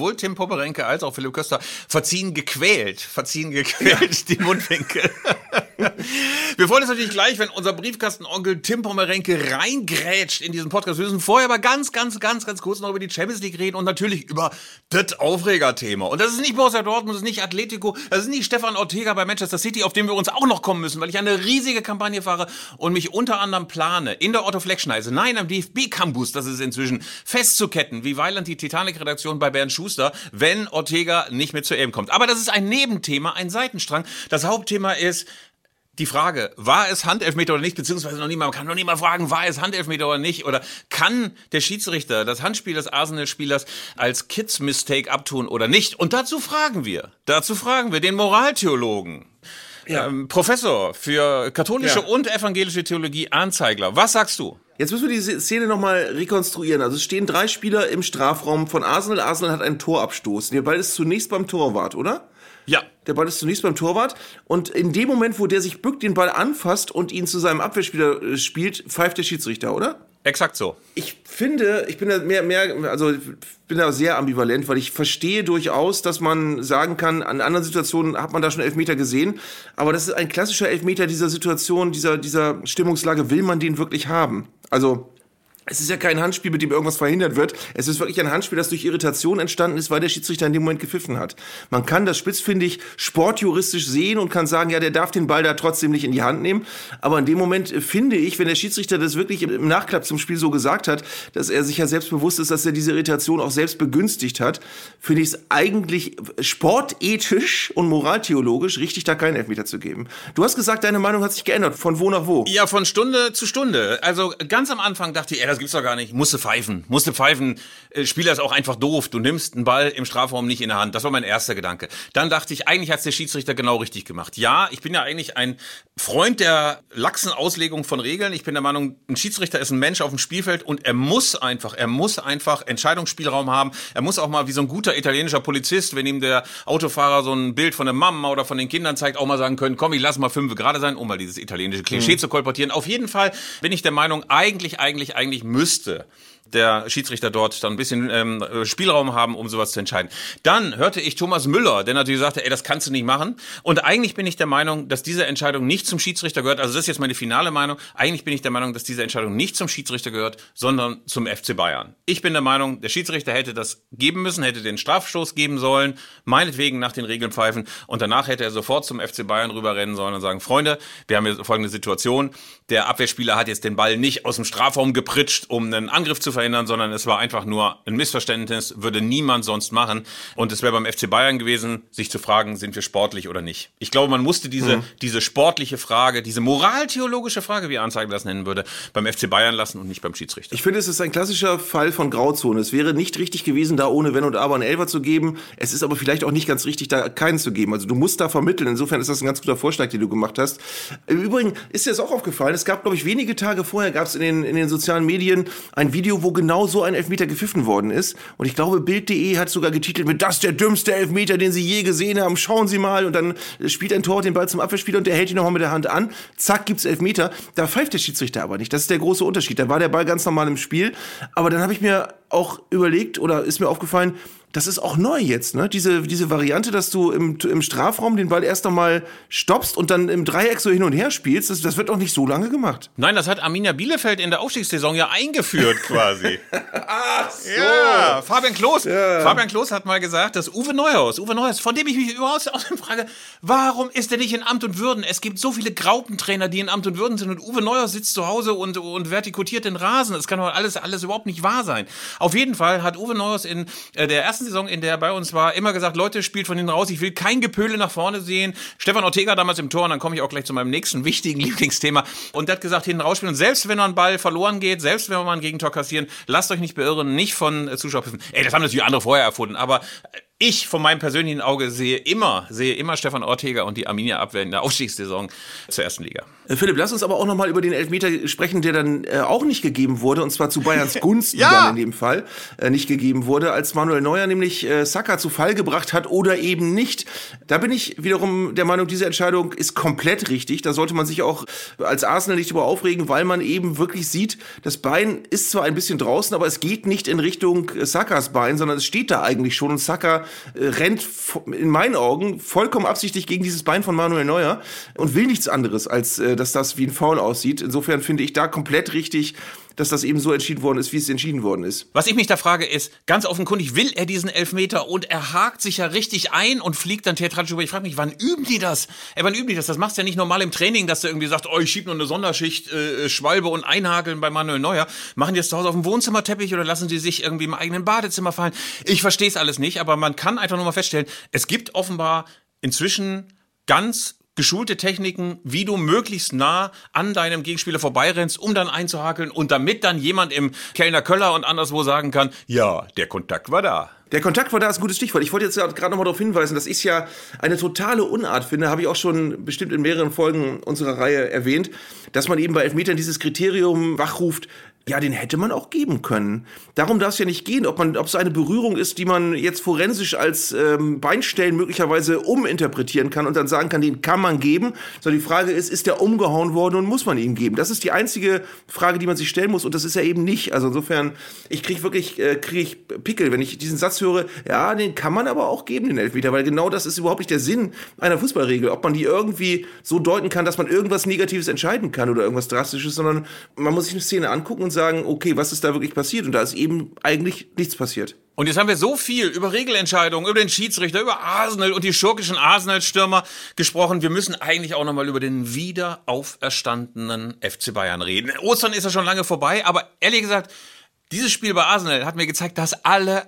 als auch Philipp Köster verziehen gequält die Mundwinkel. Wir freuen uns natürlich gleich, wenn unser Briefkastenonkel Tim Pommerenke reingrätscht in diesen Podcast. Wir müssen vorher aber ganz kurz noch über die Champions League reden und natürlich über das Aufregerthema. Und das ist nicht Borussia Dortmund, das ist nicht Atletico, das ist nicht Stefan Ortega bei Manchester City, auf den wir uns auch noch kommen müssen, weil ich eine riesige Kampagne fahre und mich unter anderem plane, in der Otto-Fleck-Schneise, nein, am DFB-Campus, das ist inzwischen, festzuketten, wie Weiland die Titanic-Redaktion bei Bernd Schuster, wenn Ortega nicht mit zur EM kommt. Aber das ist ein Nebenthema, ein Seitenstrang. Das Hauptthema ist die Frage, war es Handelfmeter oder nicht, beziehungsweise man kann noch nie mal fragen, war es Handelfmeter oder nicht, oder kann der Schiedsrichter das Handspiel des Arsenal-Spielers als Kids-Mistake abtun oder nicht? Und dazu fragen wir den Moraltheologen, Professor für katholische und evangelische Theologie, Arndt Zeigler. Was sagst du? Jetzt müssen wir diese Szene nochmal rekonstruieren. Also es stehen 3 Spieler im Strafraum von Arsenal. Arsenal hat einen Torabstoß. Der Ball ist zunächst beim Torwart, oder? Ja. Der Ball ist zunächst beim Torwart. Und in dem Moment, wo der sich bückt, den Ball anfasst und ihn zu seinem Abwehrspieler spielt, pfeift der Schiedsrichter, oder? Exakt so. Ich finde, ich bin da sehr ambivalent, weil ich verstehe durchaus, dass man sagen kann, an anderen Situationen hat man da schon Elfmeter gesehen, aber das ist ein klassischer Elfmeter dieser Situation, dieser Stimmungslage, will man den wirklich haben? Also, es ist ja kein Handspiel, mit dem irgendwas verhindert wird. Es ist wirklich ein Handspiel, das durch Irritation entstanden ist, weil der Schiedsrichter in dem Moment gepfiffen hat. Man kann das spitzfindig sportjuristisch sehen und kann sagen, ja, der darf den Ball da trotzdem nicht in die Hand nehmen. Aber in dem Moment finde ich, wenn der Schiedsrichter das wirklich im Nachklapp zum Spiel so gesagt hat, dass er sich ja selbst bewusst ist, dass er diese Irritation auch selbst begünstigt hat, finde ich es eigentlich sportethisch und moraltheologisch richtig, da keinen Elfmeter zu geben. Du hast gesagt, deine Meinung hat sich geändert. Von wo nach wo? Ja, von Stunde zu Stunde. Also ganz am Anfang dachte ich, das gibt's doch gar nicht. Musste pfeifen. Spieler ist auch einfach doof. Du nimmst einen Ball im Strafraum nicht in der Hand. Das war mein erster Gedanke. Dann dachte ich, eigentlich hat's der Schiedsrichter genau richtig gemacht. Ja, ich bin ja eigentlich ein Freund der laxen Auslegung von Regeln. Ich bin der Meinung, ein Schiedsrichter ist ein Mensch auf dem Spielfeld und er muss einfach Entscheidungsspielraum haben. Er muss auch mal wie so ein guter italienischer Polizist, wenn ihm der Autofahrer so ein Bild von der Mama oder von den Kindern zeigt, auch mal sagen können, komm, ich lass mal 5 gerade sein, um mal dieses italienische Klischee zu kolportieren. Auf jeden Fall bin ich der Meinung, eigentlich müsste der Schiedsrichter dort dann ein bisschen Spielraum haben, um sowas zu entscheiden. Dann hörte ich Thomas Müller, der natürlich sagte, das kannst du nicht machen. Und eigentlich bin ich der Meinung, dass diese Entscheidung nicht zum Schiedsrichter gehört. Also das ist jetzt meine finale Meinung. Eigentlich bin ich der Meinung, dass diese Entscheidung nicht zum Schiedsrichter gehört, sondern zum FC Bayern. Ich bin der Meinung, der Schiedsrichter hätte das geben müssen, hätte den Strafstoß geben sollen, meinetwegen nach den Regeln pfeifen. Und danach hätte er sofort zum FC Bayern rüberrennen sollen und sagen, Freunde, wir haben hier folgende Situation. Der Abwehrspieler hat jetzt den Ball nicht aus dem Strafraum gepritscht, um einen Angriff zu verhindern, sondern es war einfach nur ein Missverständnis, würde niemand sonst machen. Und es wäre beim FC Bayern gewesen, sich zu fragen, sind wir sportlich oder nicht. Ich glaube, man musste diese sportliche Frage, diese moraltheologische Frage, wie Arndt Zeigler das nennen würde, beim FC Bayern lassen und nicht beim Schiedsrichter. Ich finde, es ist ein klassischer Fall von Grauzone. Es wäre nicht richtig gewesen, da ohne Wenn und Aber einen Elfer zu geben. Es ist aber vielleicht auch nicht ganz richtig, da keinen zu geben. Also du musst da vermitteln. Insofern ist das ein ganz guter Vorschlag, den du gemacht hast. Im Übrigen ist dir das auch aufgefallen. Es gab, glaube ich, wenige Tage vorher gab es in den sozialen Medien ein Video, wo genau so ein Elfmeter gepfiffen worden ist. Und ich glaube, Bild.de hat sogar getitelt mit, das ist der dümmste Elfmeter, den Sie je gesehen haben. Schauen Sie mal. Und dann spielt ein Torwart den Ball zum Abwehrspieler und der hält ihn nochmal mit der Hand an. Zack, gibt's Elfmeter. Da pfeift der Schiedsrichter aber nicht. Das ist der große Unterschied. Da war der Ball ganz normal im Spiel. Aber dann habe ich mir auch überlegt oder ist mir aufgefallen, das ist auch neu jetzt, ne? Diese Variante, dass du im Strafraum den Ball erst einmal stoppst und dann im Dreieck so hin und her spielst, das wird auch nicht so lange gemacht. Nein, das hat Arminia Bielefeld in der Aufstiegssaison ja eingeführt quasi. Ach so. Ja, Fabian Klos hat mal gesagt, dass Uwe Neuhaus, von dem ich mich überhaupt frage, warum ist er nicht in Amt und Würden? Es gibt so viele Graupentrainer, die in Amt und Würden sind und Uwe Neuhaus sitzt zu Hause und vertikutiert den Rasen. Das kann doch alles überhaupt nicht wahr sein. Auf jeden Fall hat Uwe Neuhaus in der ersten Saison, in der er bei uns war, immer gesagt, Leute, spielt von hinten raus, ich will kein Gepöle nach vorne sehen. Stefan Ortega damals im Tor, und dann komme ich auch gleich zu meinem nächsten wichtigen Lieblingsthema. Und der hat gesagt, hinten rausspielen. Und selbst wenn ein Ball verloren geht, selbst wenn wir mal ein Gegentor kassieren, lasst euch nicht beirren, nicht von Zuschauerpfiffen. Das haben natürlich andere vorher erfunden, aber ich von meinem persönlichen Auge sehe immer Stefan Ortega und die Arminia-Abwehr in der Aufstiegssaison zur ersten Liga. Philipp, lass uns aber auch nochmal über den Elfmeter sprechen, der dann auch nicht gegeben wurde, und zwar zu Bayerns Gunsten dann in dem Fall nicht gegeben wurde, als Manuel Neuer nämlich Saka zu Fall gebracht hat oder eben nicht. Da bin ich wiederum der Meinung, diese Entscheidung ist komplett richtig. Da sollte man sich auch als Arsenal nicht drüber aufregen, weil man eben wirklich sieht, das Bein ist zwar ein bisschen draußen, aber es geht nicht in Richtung Sakas Bein, sondern es steht da eigentlich schon und Saka rennt in meinen Augen vollkommen absichtlich gegen dieses Bein von Manuel Neuer und will nichts anderes, als dass das wie ein Foul aussieht. Insofern finde ich da komplett richtig, dass das eben so entschieden worden ist, wie es entschieden worden ist. Was ich mich da frage ist, ganz offenkundig will er diesen Elfmeter und er hakt sich ja richtig ein und fliegt dann theatralisch über. Ich frage mich, wann üben die das? Wann üben die das? Das machst du ja nicht normal im Training, dass du irgendwie sagst, ich schieb nur eine Sonderschicht, Schwalbe und einhakeln bei Manuel Neuer. Machen die das zu Hause auf dem Wohnzimmerteppich oder lassen sie sich irgendwie im eigenen Badezimmer fallen? Ich verstehe es alles nicht, aber man kann einfach nur mal feststellen, es gibt offenbar inzwischen ganz geschulte Techniken, wie du möglichst nah an deinem Gegenspieler vorbeirennst, um dann einzuhakeln und damit dann jemand im Kellner Köller und anderswo sagen kann, ja, der Kontakt war da. Der Kontakt war da, ist ein gutes Stichwort. Ich wollte jetzt gerade noch mal darauf hinweisen, dass ich ja eine totale Unart finde, habe ich auch schon bestimmt in mehreren Folgen unserer Reihe erwähnt, dass man eben bei Elfmetern dieses Kriterium wachruft, ja, den hätte man auch geben können. Darum darf es ja nicht gehen, ob es eine Berührung ist, die man jetzt forensisch als Beinstellen möglicherweise uminterpretieren kann und dann sagen kann, den kann man geben. Sondern die Frage ist der umgehauen worden und muss man ihn geben? Das ist die einzige Frage, die man sich stellen muss und das ist ja eben nicht. Also insofern, ich kriege Pickel, wenn ich diesen Satz höre, ja, den kann man aber auch geben, den Elfmeter, weil genau das ist überhaupt nicht der Sinn einer Fußballregel. Ob man die irgendwie so deuten kann, dass man irgendwas Negatives entscheiden kann oder irgendwas Drastisches, sondern man muss sich eine Szene angucken und sagen, okay, was ist da wirklich passiert? Und da ist eben eigentlich nichts passiert. Und jetzt haben wir so viel über Regelentscheidungen, über den Schiedsrichter, über Arsenal und die schurkischen Arsenal-Stürmer gesprochen. Wir müssen eigentlich auch nochmal über den wieder auferstandenen FC Bayern reden. Ostern ist ja schon lange vorbei, aber ehrlich gesagt, dieses Spiel bei Arsenal hat mir gezeigt, dass alle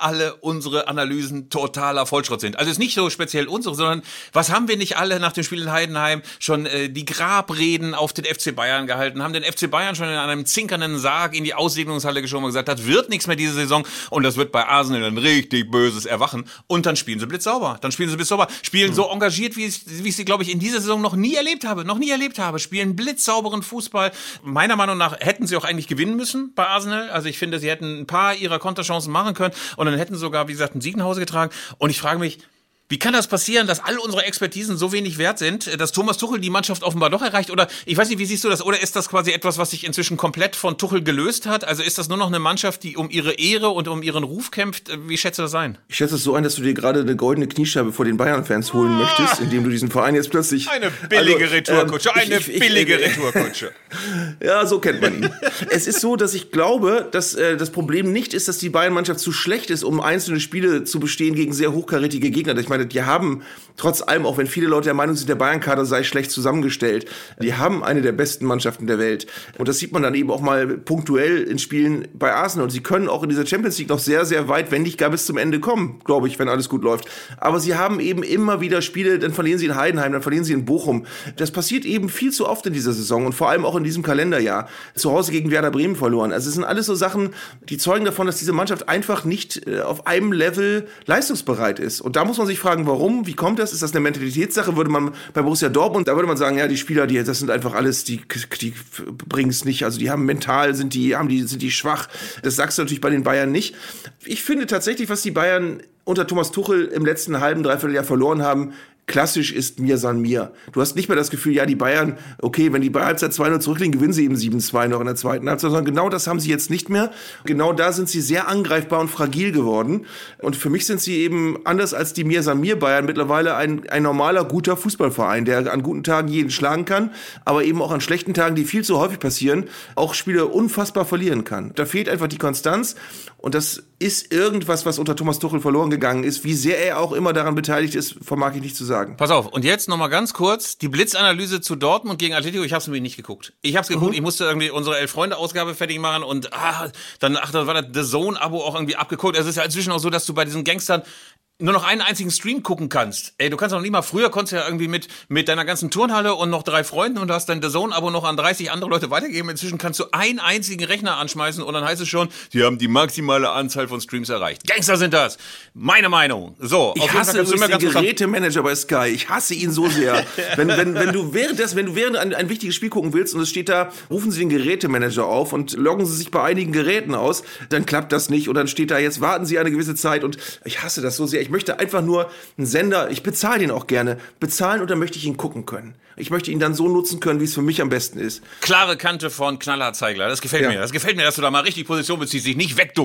unsere Analysen totaler Vollschrott sind. Also es ist nicht so speziell unsere, sondern was haben wir nicht alle nach dem Spiel in Heidenheim schon die Grabreden auf den FC Bayern gehalten, haben den FC Bayern schon in einem zinkernden Sarg in die Aussegnungshalle geschoben und gesagt, das wird nichts mehr diese Saison und das wird bei Arsenal ein richtig böses Erwachen. Und dann spielen sie blitzsauber. Spielen so engagiert, wie ich sie, glaube ich, in dieser Saison noch nie erlebt habe. Spielen blitzsauberen Fußball. Meiner Meinung nach hätten sie auch eigentlich gewinnen müssen bei Arsenal. Also ich finde, sie hätten ein paar ihrer Konterchancen machen können und dann hätten sogar, wie gesagt, einen Sieg nach Hause getragen. Und ich frage mich, wie kann das passieren, dass all unsere Expertisen so wenig wert sind, dass Thomas Tuchel die Mannschaft offenbar doch erreicht? Oder ich weiß nicht, wie siehst du das? Oder ist das quasi etwas, was sich inzwischen komplett von Tuchel gelöst hat? Also ist das nur noch eine Mannschaft, die um ihre Ehre und um ihren Ruf kämpft? Wie schätzt du das ein? Ich schätze es so ein, dass du dir gerade eine goldene Kniescheibe vor den Bayern-Fans holen möchtest, indem du diesen Verein jetzt plötzlich... Eine billige Retourkutsche, Retourkutsche. Ja, so kennt man ihn. Es ist so, dass ich glaube, dass das Problem nicht ist, dass die Bayern-Mannschaft zu schlecht ist, um einzelne Spiele zu bestehen gegen sehr hochkarätige Gegner. Ich meine, die haben trotz allem, auch wenn viele Leute der Meinung sind, der Bayern-Kader sei schlecht zusammengestellt, die haben eine der besten Mannschaften der Welt. Und das sieht man dann eben auch mal punktuell in Spielen bei Arsenal. Und sie können auch in dieser Champions League noch sehr, sehr weit, wenn nicht gar bis zum Ende kommen, glaube ich, wenn alles gut läuft. Aber sie haben eben immer wieder Spiele, dann verlieren sie in Heidenheim, dann verlieren sie in Bochum. Das passiert eben viel zu oft in dieser Saison und vor allem auch in diesem Kalenderjahr. Zu Hause gegen Werder Bremen verloren. Also es sind alles so Sachen, die zeugen davon, dass diese Mannschaft einfach nicht auf einem Level leistungsbereit ist. Und da muss man sich fragen, warum? Wie kommt das? Ist das eine Mentalitätssache? Würde man bei Borussia Dortmund, da würde man sagen, ja, die Spieler, das sind einfach alles, die bringen es nicht. Also die haben mental, sind die schwach. Das sagst du natürlich bei den Bayern nicht. Ich finde tatsächlich, was die Bayern unter Thomas Tuchel im letzten halben, dreiviertel Jahr verloren haben, klassisch ist mir san mir. Du hast nicht mehr das Gefühl, ja, die Bayern, okay, wenn die bei Halbzeit 2-0 zurückliegen, gewinnen sie eben 7-2 noch in der zweiten Halbzeit, sondern genau das haben sie jetzt nicht mehr. Genau da sind sie sehr angreifbar und fragil geworden. Und für mich sind sie eben, anders als die mir san mir Bayern, mittlerweile ein normaler, guter Fußballverein, der an guten Tagen jeden schlagen kann, aber eben auch an schlechten Tagen, die viel zu häufig passieren, auch Spiele unfassbar verlieren kann. Da fehlt einfach die Konstanz und das ist irgendwas, was unter Thomas Tuchel verloren gegangen ist. Wie sehr er auch immer daran beteiligt ist, vermag ich nicht zu sagen. Pass auf, und jetzt nochmal ganz kurz die Blitzanalyse zu Dortmund gegen Atletico. Ich habe es nämlich nicht geguckt. Ich musste irgendwie unsere Elf-Freunde-Ausgabe fertig machen und dann war das The Zone-Abo auch irgendwie abgeguckt. Es ist ja inzwischen auch so, dass du bei diesen Gangstern nur noch einen einzigen Stream gucken kannst. Ey, du kannst noch nicht mal, früher konntest du ja irgendwie mit deiner ganzen Turnhalle und noch 3 Freunden und du hast dein The Zone-Abo noch an 30 andere Leute weitergegeben. Inzwischen kannst du einen einzigen Rechner anschmeißen und dann heißt es schon, die haben die maximale Anzahl von Streams erreicht. Gangster sind das. Meine Meinung. So. Ich hasse den Gerätemanager bei Sky. Ich hasse ihn so sehr. wenn du während ein wichtiges Spiel gucken willst und es steht da, rufen Sie den Gerätemanager auf und loggen Sie sich bei einigen Geräten aus, dann klappt das nicht und dann steht da, jetzt warten Sie eine gewisse Zeit und ich hasse das so sehr. Ich möchte einfach nur einen Sender, ich bezahle den auch gerne, bezahlen und dann möchte ich ihn gucken können. Ich möchte ihn dann so nutzen können, wie es für mich am besten ist. Klare Kante von Knallhart Zeigler, das gefällt mir. Das gefällt mir, dass du da mal richtig Position beziehst, dich nicht wegduckst.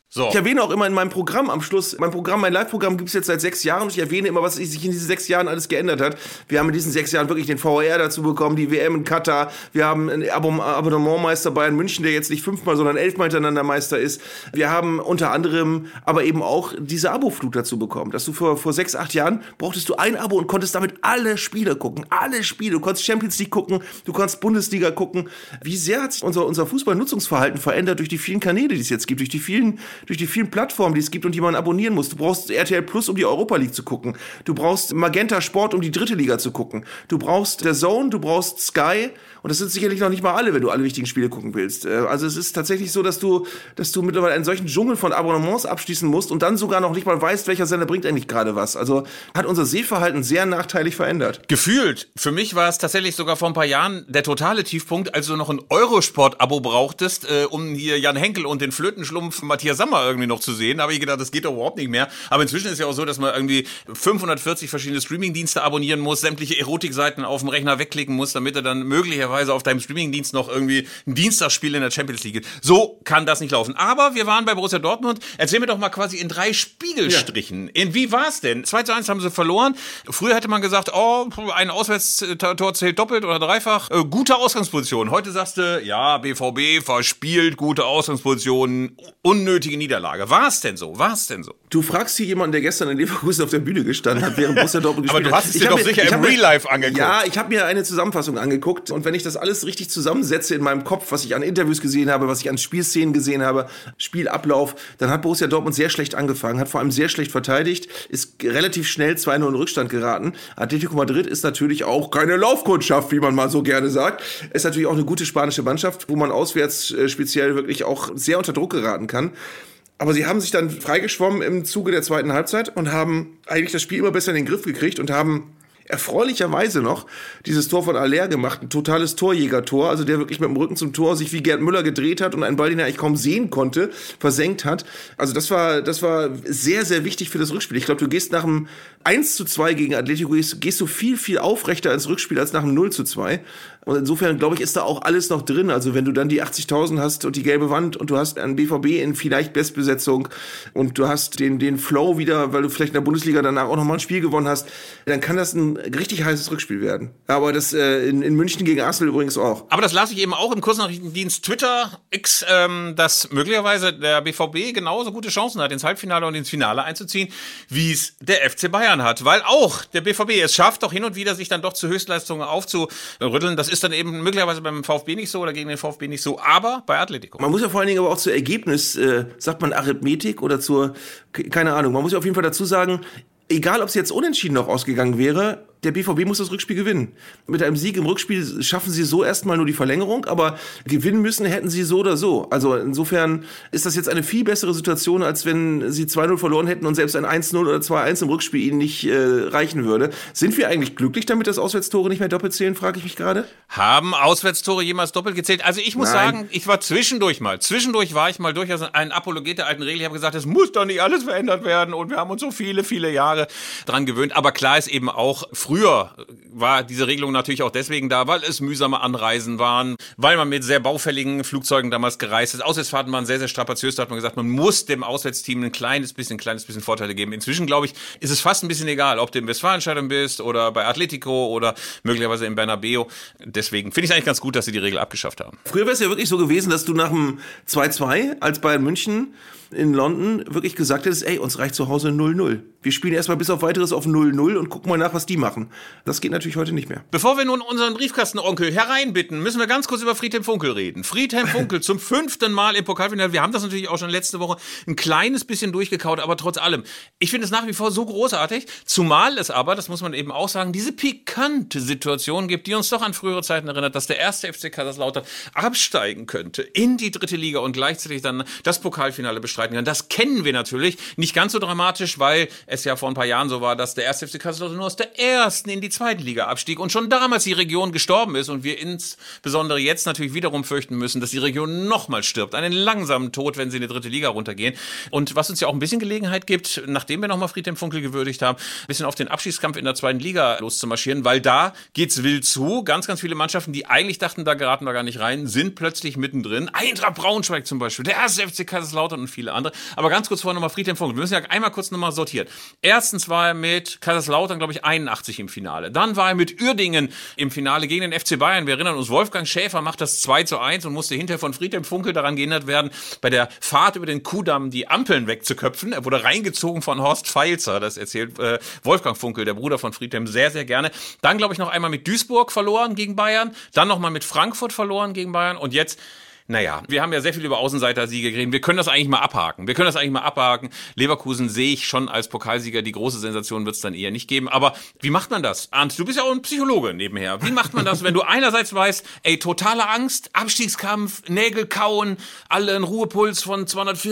So. Ich erwähne auch immer in meinem Programm am Schluss, mein Live-Programm gibt es jetzt seit 6 Jahren und ich erwähne immer, was sich in diesen 6 Jahren alles geändert hat. Wir haben in diesen 6 Jahren wirklich den VAR dazu bekommen, die WM in Katar, wir haben einen Abonnementmeister Bayern München, der jetzt nicht 5-mal, sondern 11-mal hintereinander Meister ist. Wir haben unter anderem aber eben auch diese Abo-Flut dazu bekommen, dass du vor 6, 8 Jahren brauchtest du ein Abo und konntest damit alle Spiele gucken, alle Spiele. Du konntest Champions League gucken, du konntest Bundesliga gucken. Wie sehr hat sich unser Fußballnutzungsverhalten verändert durch die vielen Kanäle, die es jetzt gibt, durch die vielen Plattformen, die es gibt und die man abonnieren muss. Du brauchst RTL Plus, um die Europa League zu gucken. Du brauchst Magenta Sport, um die 3. Liga zu gucken. Du brauchst der Zone, du brauchst Sky. Und das sind sicherlich noch nicht mal alle, wenn du alle wichtigen Spiele gucken willst. Also es ist tatsächlich so, dass du mittlerweile einen solchen Dschungel von Abonnements abschließen musst und dann sogar noch nicht mal weißt, welcher Sender bringt eigentlich gerade was. Also hat unser Sehverhalten sehr nachteilig verändert. Gefühlt. Für mich war es tatsächlich sogar vor ein paar Jahren der totale Tiefpunkt, als du noch ein Eurosport-Abo brauchtest, um hier Jan Henkel und den Flötenschlumpf Matthias Sammer irgendwie noch zu sehen. Da habe ich gedacht, das geht doch überhaupt nicht mehr. Aber inzwischen ist ja auch so, dass man irgendwie 540 verschiedene Streamingdienste abonnieren muss, sämtliche Erotikseiten auf dem Rechner wegklicken muss, damit er dann möglicherweise auf deinem Streamingdienst noch irgendwie ein Dienstagsspiel in der Champions League gibt. So kann das nicht laufen. Aber wir waren bei Borussia Dortmund. Erzähl mir doch mal quasi in 3 Spiegelstrichen. Ja. Wie war es denn? 2:1 haben sie verloren. Früher hätte man gesagt, ein Auswärtstor zählt doppelt oder dreifach. Gute Ausgangsposition. Heute sagst du, ja, BVB verspielt, gute Ausgangspositionen, unnötige Niederlage. War es denn so? Du fragst hier jemanden, der gestern in Leverkusen auf der Bühne gestanden hat, während Borussia Dortmund gespielt hat. Aber du hast es dir doch sicher im Real Life angeguckt. Ja, ich habe mir eine Zusammenfassung angeguckt und wenn ich das alles richtig zusammensetze in meinem Kopf, was ich an Interviews gesehen habe, was ich an Spielszenen gesehen habe, Spielablauf, dann hat Borussia Dortmund sehr schlecht angefangen, hat vor allem sehr schlecht verteidigt, ist relativ schnell 2-0 in Rückstand geraten. Atletico Madrid ist natürlich auch keine Laufkundschaft, wie man mal so gerne sagt. Ist natürlich auch eine gute spanische Mannschaft, wo man auswärts speziell wirklich auch sehr unter Druck geraten kann. Aber sie haben sich dann freigeschwommen im Zuge der zweiten Halbzeit und haben eigentlich das Spiel immer besser in den Griff gekriegt und haben erfreulicherweise noch dieses Tor von Aller gemacht, ein totales Torjägertor, also der wirklich mit dem Rücken zum Tor sich wie Gerd Müller gedreht hat und einen Ball, den er eigentlich kaum sehen konnte, versenkt hat. Also das war sehr, sehr wichtig für das Rückspiel. Ich glaube, du gehst nach einem 1:2 gegen Atletico, gehst du viel, viel aufrechter ins Rückspiel als nach einem 0:2. Und insofern, glaube ich, ist da auch alles noch drin. Also wenn du dann die 80.000 hast und die gelbe Wand und du hast einen BVB in vielleicht Bestbesetzung und du hast den Flow wieder, weil du vielleicht in der Bundesliga danach auch nochmal ein Spiel gewonnen hast, dann kann das ein richtig heißes Rückspiel werden. Aber das in München gegen Arsenal übrigens auch. Aber das las ich eben auch im Kurznachrichtendienst Twitter X, dass möglicherweise der BVB genauso gute Chancen hat, ins Halbfinale und ins Finale einzuziehen, wie es der FC Bayern hat. Weil auch der BVB es schafft, doch hin und wieder sich dann doch zu Höchstleistungen aufzurütteln. Das ist dann eben möglicherweise beim VfB nicht so oder gegen den VfB nicht so, aber bei Atletico. Man muss ja vor allen Dingen aber auch zur Ergebnis, sagt man Arithmetik oder keine Ahnung, man muss ja auf jeden Fall dazu sagen, egal ob es jetzt unentschieden noch ausgegangen wäre, der BVB muss das Rückspiel gewinnen. Mit einem Sieg im Rückspiel schaffen sie so erstmal nur die Verlängerung, aber gewinnen müssen hätten sie so oder so. Also insofern ist das jetzt eine viel bessere Situation, als wenn sie 2-0 verloren hätten und selbst ein 1-0 oder 2-1 im Rückspiel ihnen nicht reichen würde. Sind wir eigentlich glücklich damit, dass Auswärtstore nicht mehr doppelt zählen, frage ich mich gerade? Haben Auswärtstore jemals doppelt gezählt? Also ich muss sagen, ich war zwischendurch war ich mal durchaus ein Apologet der alten Regel. Ich habe gesagt, es muss doch nicht alles verändert werden und wir haben uns so viele, viele Jahre dran gewöhnt. Aber klar ist eben auch, früher war diese Regelung natürlich auch deswegen da, weil es mühsame Anreisen waren, weil man mit sehr baufälligen Flugzeugen damals gereist ist. Auswärtsfahrten waren sehr, sehr strapaziös. Da hat man gesagt, man muss dem Auswärtsteam ein kleines bisschen Vorteile geben. Inzwischen, glaube ich, ist es fast ein bisschen egal, ob du im Westfalenstadion bist oder bei Atletico oder möglicherweise im Bernabeu. Deswegen finde ich es eigentlich ganz gut, dass sie die Regel abgeschafft haben. Früher wäre es ja wirklich so gewesen, dass du nach dem 2-2 als Bayern München in London wirklich gesagt hättest, uns reicht zu Hause 0-0. Wir spielen erstmal bis auf Weiteres auf 0-0 und gucken mal nach, was die machen. Das geht natürlich heute nicht mehr. Bevor wir nun unseren Briefkastenonkel hereinbitten, müssen wir ganz kurz über Friedhelm Funkel reden. Friedhelm Funkel zum 5. Mal im Pokalfinale. Wir haben das natürlich auch schon letzte Woche ein kleines bisschen durchgekaut, aber trotz allem. Ich finde es nach wie vor so großartig, zumal es aber, das muss man eben auch sagen, diese pikante Situation gibt, die uns doch an frühere Zeiten erinnert, dass der erste FC Kaiserslautern absteigen könnte in die 3. Liga und gleichzeitig dann das Pokalfinale bestreiten kann. Das kennen wir natürlich. Nicht ganz so dramatisch, weil es ja vor ein paar Jahren so war, dass der 1. FC Kaiserslautern nur aus der ersten in die zweite Liga abstieg und schon damals die Region gestorben ist und wir insbesondere jetzt natürlich wiederum fürchten müssen, dass die Region nochmal stirbt. Einen langsamen Tod, wenn sie in die dritte Liga runtergehen. Und was uns ja auch ein bisschen Gelegenheit gibt, nachdem wir nochmal Friedhelm Funkel gewürdigt haben, ein bisschen auf den Abstiegskampf in der zweiten Liga loszumarschieren, weil da geht's wild zu. Ganz, ganz viele Mannschaften, die eigentlich dachten, da geraten wir gar nicht rein, sind plötzlich mittendrin. Eintracht Braunschweig zum Beispiel, der 1. FC Kaiserslautern und viele andere. Aber ganz kurz vorher nochmal Friedhelm Funkel. Wir müssen ja einmal kurz nochmal sortieren. Erstens war er mit Kaiserslautern, glaube ich, 81 im Finale. Dann war er mit Uerdingen im Finale gegen den FC Bayern. Wir erinnern uns, Wolfgang Schäfer macht das 2:1 und musste hinterher von Friedhelm Funkel daran gehindert werden, bei der Fahrt über den Kuhdamm die Ampeln wegzuköpfen. Er wurde reingezogen von Horst Feilzer. Das erzählt Wolfgang Funkel, der Bruder von Friedhelm, sehr, sehr gerne. Dann, glaube ich, noch einmal mit Duisburg verloren gegen Bayern. Dann nochmal mit Frankfurt verloren gegen Bayern. Und jetzt, naja, wir haben ja sehr viel über Außenseiter-Siege geredet. Wir können das eigentlich mal abhaken. Leverkusen sehe ich schon als Pokalsieger. Die große Sensation wird es dann eher nicht geben. Aber wie macht man das? Arndt, du bist ja auch ein Psychologe nebenher. Wie macht man das, wenn du einerseits weißt, totale Angst, Abstiegskampf, Nägel kauen, alle einen Ruhepuls von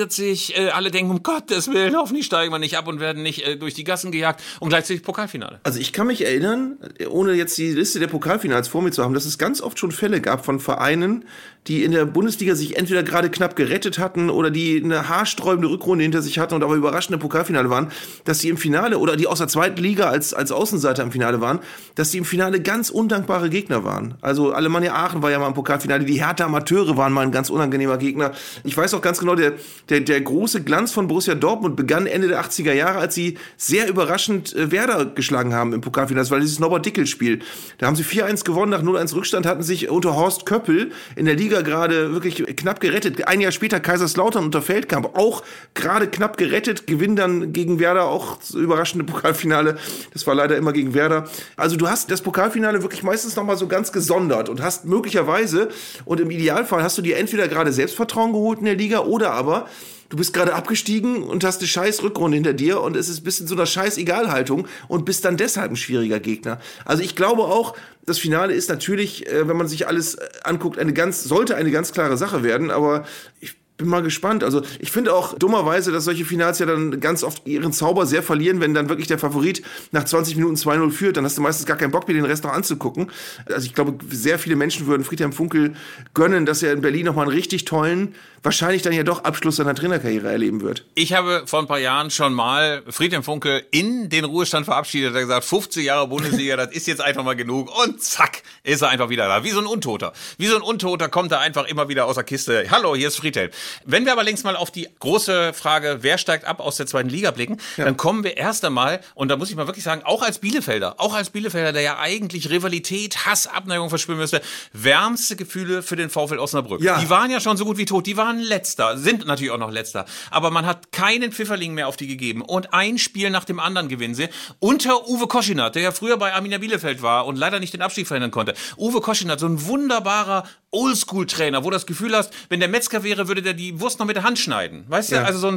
240, alle denken, um Gottes Willen, hoffentlich steigen wir nicht ab und werden nicht durch die Gassen gejagt und gleichzeitig Pokalfinale. Also ich kann mich erinnern, ohne jetzt die Liste der Pokalfinals vor mir zu haben, dass es ganz oft schon Fälle gab von Vereinen, die in der Bundesliga sich entweder gerade knapp gerettet hatten oder die eine haarsträubende Rückrunde hinter sich hatten und aber überraschende Pokalfinale waren, dass die im Finale oder die aus der zweiten Liga als Außenseiter im Finale waren, dass die im Finale ganz undankbare Gegner waren. Also Alemannia Aachen war ja mal im Pokalfinale, die Hertha Amateure waren mal ein ganz unangenehmer Gegner. Ich weiß auch ganz genau, der große Glanz von Borussia Dortmund begann Ende der 80er Jahre, als sie sehr überraschend Werder geschlagen haben im Pokalfinale. Das war dieses Norbert-Dickel-Spiel. Da haben sie 4:1 gewonnen, nach 0:1 Rückstand hatten sich unter Horst Köppel in der Liga gerade wirklich knapp gerettet. Ein Jahr später Kaiserslautern unter Feldkamp, auch gerade knapp gerettet, gewinnen dann gegen Werder, auch das überraschende Pokalfinale. Das war leider immer gegen Werder. Also du hast das Pokalfinale wirklich meistens nochmal so ganz gesondert und hast möglicherweise, und im Idealfall hast du dir entweder gerade Selbstvertrauen geholt in der Liga oder aber du bist gerade abgestiegen und hast eine scheiß Rückrunde hinter dir und es ist ein bisschen so einer scheiß Egalhaltung und bist dann deshalb ein schwieriger Gegner. Also ich glaube auch, das Finale ist natürlich, wenn man sich alles anguckt, sollte eine ganz klare Sache werden, aber ich bin mal gespannt. Also ich finde auch dummerweise, dass solche Finals ja dann ganz oft ihren Zauber sehr verlieren, wenn dann wirklich der Favorit nach 20 Minuten 2:0 führt, dann hast du meistens gar keinen Bock mehr, den Rest noch anzugucken. Also ich glaube, sehr viele Menschen würden Friedhelm Funkel gönnen, dass er in Berlin nochmal einen richtig tollen, wahrscheinlich dann ja doch Abschluss seiner Trainerkarriere erleben wird. Ich habe vor ein paar Jahren schon mal Friedhelm Funkel in den Ruhestand verabschiedet. Er hat gesagt, 50 Jahre Bundesliga, das ist jetzt einfach mal genug. Und zack, ist er einfach wieder da. Wie so ein Untoter. Wie so ein Untoter kommt er einfach immer wieder aus der Kiste. Hallo, hier ist Friedhelm. Wenn wir aber längst mal auf die große Frage, wer steigt ab, aus der zweiten Liga blicken, dann kommen wir erst einmal, und da muss ich mal wirklich sagen, auch als Bielefelder, der ja eigentlich Rivalität, Hass, Abneigung verspüren müsste, wärmste Gefühle für den VfL Osnabrück. Ja. Die waren ja schon so gut wie tot, die waren Letzter, sind natürlich auch noch Letzter, aber man hat keinen Pfifferling mehr auf die gegeben und ein Spiel nach dem anderen gewinnen sie. Unter Uwe Koschinat, der ja früher bei Arminia Bielefeld war und leider nicht den Abstieg verhindern konnte. Uwe Koschinat, so ein wunderbarer Oldschool-Trainer, wo du das Gefühl hast, wenn der Metzger wäre, würde der die Wurst noch mit der Hand schneiden. Weißt du? Also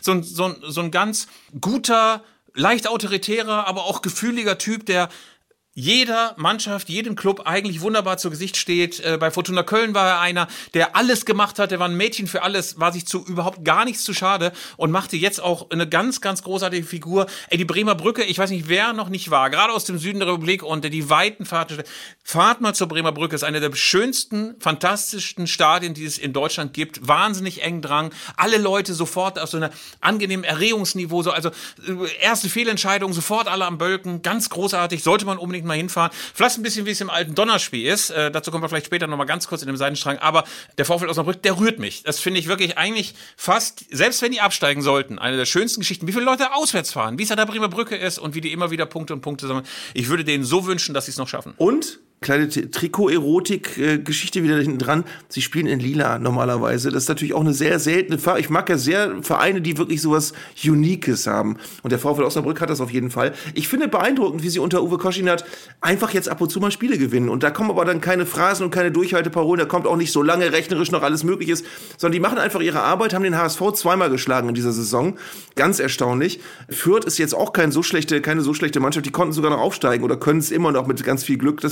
so ein ganz guter, leicht autoritärer, aber auch gefühliger Typ, der jeder Mannschaft, jedem Club eigentlich wunderbar zu Gesicht steht. Bei Fortuna Köln war er einer, der alles gemacht hat, der war ein Mädchen für alles, war sich zu überhaupt gar nichts zu schade und machte jetzt auch eine ganz, ganz großartige Figur. Die Bremer Brücke, ich weiß nicht, wer noch nicht war, gerade aus dem Süden der Republik und die weiten Fahrten. Fahrt mal zur Bremer Brücke, ist eine der schönsten, fantastischsten Stadien, die es in Deutschland gibt. Wahnsinnig eng dran, alle Leute sofort auf so einer angenehmen Erregungsniveau, so, also erste Fehlentscheidung, sofort alle am Bölken, ganz großartig, sollte man unbedingt mal hinfahren. Vielleicht ein bisschen, wie es im alten Donnerspiel ist. Dazu kommen wir vielleicht später noch mal ganz kurz in dem Seitenstrang. Aber der VfL Osnabrück, der rührt mich. Das finde ich wirklich eigentlich fast, selbst wenn die absteigen sollten, eine der schönsten Geschichten. Wie viele Leute auswärts fahren, wie es an der Bremer Brücke ist und wie die immer wieder Punkte sammeln. Ich würde denen so wünschen, dass sie es noch schaffen. Und kleine Trikot-Erotik-Geschichte wieder hinten dran. Sie spielen in Lila normalerweise. Das ist natürlich auch eine sehr seltene Farbe. Ich mag ja sehr Vereine, die wirklich sowas Uniques haben. Und der VfL Osnabrück hat das auf jeden Fall. Ich finde beeindruckend, wie sie unter Uwe Koschinat einfach jetzt ab und zu mal Spiele gewinnen. Und da kommen aber dann keine Phrasen und keine Durchhalteparolen. Da kommt auch nicht so lange rechnerisch noch alles Mögliches, sondern die machen einfach ihre Arbeit, haben den HSV zweimal geschlagen in dieser Saison. Ganz erstaunlich. Fürth ist jetzt auch keine so schlechte Mannschaft. Die konnten sogar noch aufsteigen oder können es immer noch mit ganz viel Glück, dass sie oben noch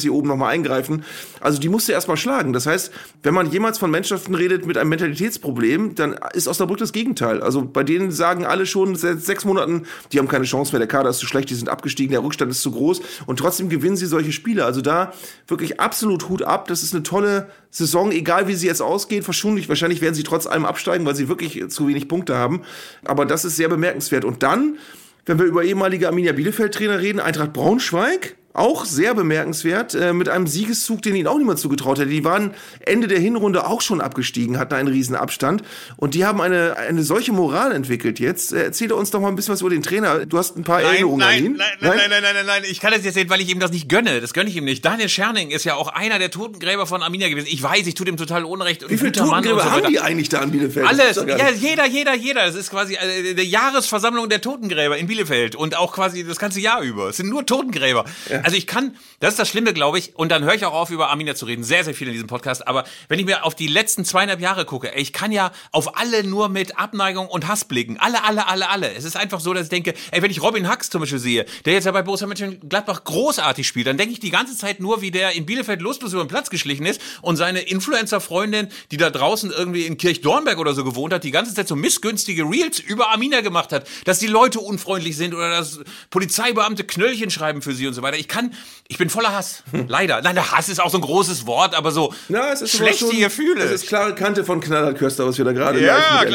nochmal eingreifen. Also die musst du erstmal schlagen. Das heißt, wenn man jemals von Mannschaften redet mit einem Mentalitätsproblem, dann ist Osnabrück das Gegenteil. Also bei denen sagen alle schon seit 6 Monaten, die haben keine Chance mehr, der Kader ist zu schlecht, die sind abgestiegen, der Rückstand ist zu groß und trotzdem gewinnen sie solche Spiele. Also da wirklich absolut Hut ab. Das ist eine tolle Saison, egal wie sie jetzt ausgeht. Wahrscheinlich werden sie trotz allem absteigen, weil sie wirklich zu wenig Punkte haben. Aber das ist sehr bemerkenswert. Und dann, wenn wir über ehemalige Arminia Bielefeld-Trainer reden, Eintracht Braunschweig, auch sehr bemerkenswert, mit einem Siegeszug, den ihnen auch niemand zugetraut hätte. Die waren Ende der Hinrunde auch schon abgestiegen, hatten einen riesen Abstand und die haben eine solche Moral entwickelt jetzt. Erzähl uns doch mal ein bisschen was über den Trainer. Du hast ein paar Erinnerungen an ihn. Nein. Ich kann das jetzt sehen, weil ich ihm das nicht gönne. Das gönne ich ihm nicht. Daniel Scherning ist ja auch einer der Totengräber von Arminia gewesen. Ich weiß, ich tue dem total Unrecht. Wie viele Totengräber haben die eigentlich da in Bielefeld? Alles. Ja, jeder. Das ist quasi die Jahresversammlung der Totengräber in Bielefeld und auch quasi das ganze Jahr über. Es sind nur Totengräber. Ja. Also das ist das Schlimme, glaube ich, und dann höre ich auch auf, über Arminia zu reden, sehr, sehr viel in diesem Podcast, aber wenn ich mir auf die letzten 2,5 Jahre gucke, ich kann ja auf alle nur mit Abneigung und Hass blicken. Alle. Es ist einfach so, dass ich denke, wenn ich Robin Hax zum Beispiel sehe, der jetzt ja bei Borussia Mönchengladbach großartig spielt, dann denke ich die ganze Zeit nur, wie der in Bielefeld lustlos über den Platz geschlichen ist und seine Influencer-Freundin, die da draußen irgendwie in Kirchdornberg oder so gewohnt hat, die ganze Zeit so missgünstige Reels über Arminia gemacht hat, dass die Leute unfreundlich sind oder dass Polizeibeamte Knöllchen schreiben für sie und so weiter. Ich bin voller Hass. Leider. Nein, der Hass ist auch so ein großes Wort, aber so es ist schlechte Gefühle. Das ist klare Kante von Knallhart Köster, was wir da gerade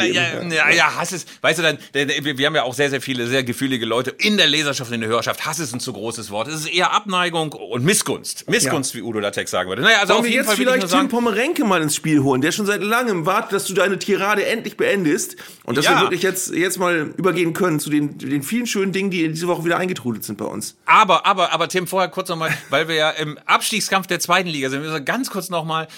Hass ist, weißt du dann, wir haben ja auch sehr, sehr viele, sehr gefühlige Leute in der Leserschaft, in der Hörerschaft. Hass ist ein zu großes Wort. Es ist eher Abneigung und Missgunst. Wie Udo Lattek sagen würde. Naja, also wollen wir jetzt vielleicht Tim Pommerenke mal ins Spiel holen, der schon seit langem wartet, dass du deine Tirade endlich beendest und dass wir wirklich jetzt mal übergehen können zu den vielen schönen Dingen, die diese Woche wieder eingetrudelt sind bei uns. Aber Tim, vorher kurz nochmal, weil wir ja im Abstiegskampf der 2. Liga sind, wir müssen ganz kurz nochmal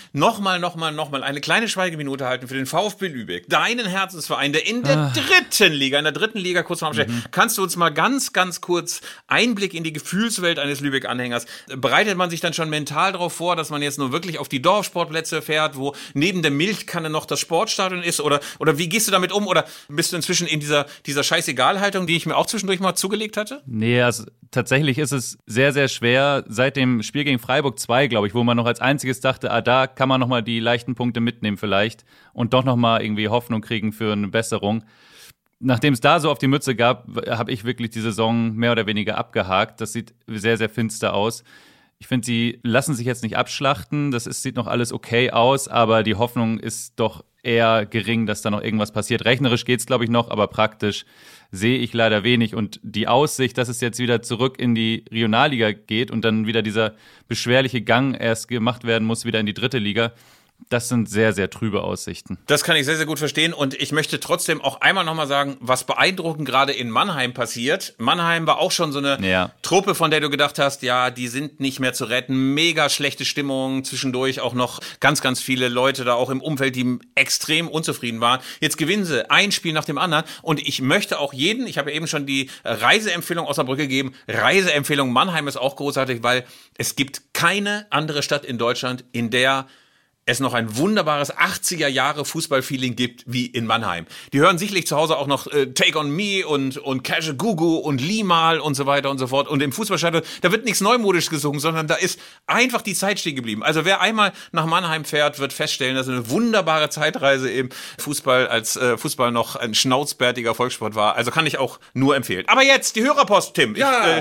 eine kleine Schweigeminute halten für den VfB Lübeck, deinen Herzensverein, der in der 3. Liga, kurz vorm Abstieg. Kannst du uns mal ganz, ganz kurz Einblick in die Gefühlswelt eines Lübeck-Anhängers, bereitet man sich dann schon mental darauf vor, dass man jetzt nur wirklich auf die Dorfsportplätze fährt, wo neben der Milchkanne noch das Sportstadion ist, oder wie gehst du damit um, oder bist du inzwischen in dieser Scheißegal-Haltung, die ich mir auch zwischendurch mal zugelegt hatte? Nee, also tatsächlich ist es sehr, sehr schwer, seit dem Spiel gegen Freiburg 2, glaube ich, wo man noch als einziges dachte, da kann man nochmal die leichten Punkte mitnehmen vielleicht und doch nochmal irgendwie Hoffnung kriegen für eine Besserung. Nachdem es da so auf die Mütze gab, habe ich wirklich die Saison mehr oder weniger abgehakt. Das sieht sehr, sehr finster aus. Ich finde, sie lassen sich jetzt nicht abschlachten. Sieht noch alles okay aus, aber die Hoffnung ist doch eher gering, dass da noch irgendwas passiert. Rechnerisch geht's, glaube ich, noch, aber praktisch sehe ich leider wenig. Und die Aussicht, dass es jetzt wieder zurück in die Regionalliga geht und dann wieder dieser beschwerliche Gang erst gemacht werden muss, wieder in die 3. Liga, das sind sehr, sehr trübe Aussichten. Das kann ich sehr, sehr gut verstehen und ich möchte trotzdem auch einmal nochmal sagen, was beeindruckend gerade in Mannheim passiert. Mannheim war auch schon so eine Truppe, von der du gedacht hast, ja, die sind nicht mehr zu retten. Mega schlechte Stimmung, zwischendurch auch noch ganz, ganz viele Leute da auch im Umfeld, die extrem unzufrieden waren. Jetzt gewinnen sie ein Spiel nach dem anderen und ich möchte auch ich habe ja eben schon die Reiseempfehlung aus der Brücke gegeben, Reiseempfehlung Mannheim ist auch großartig, weil es gibt keine andere Stadt in Deutschland, in der es noch ein wunderbares 80er-Jahre-Fußball-Feeling gibt wie in Mannheim. Die hören sicherlich zu Hause auch noch Take on Me und Cache Gugu und Limal und so weiter und so fort. Und im Fußballstadion, da wird nichts neumodisch gesungen, sondern da ist einfach die Zeit stehen geblieben. Also wer einmal nach Mannheim fährt, wird feststellen, dass eine wunderbare Zeitreise im Fußball, als Fußball noch ein schnauzbärtiger Volkssport war. Also kann ich auch nur empfehlen. Aber jetzt die Hörerpost, Tim. Ja.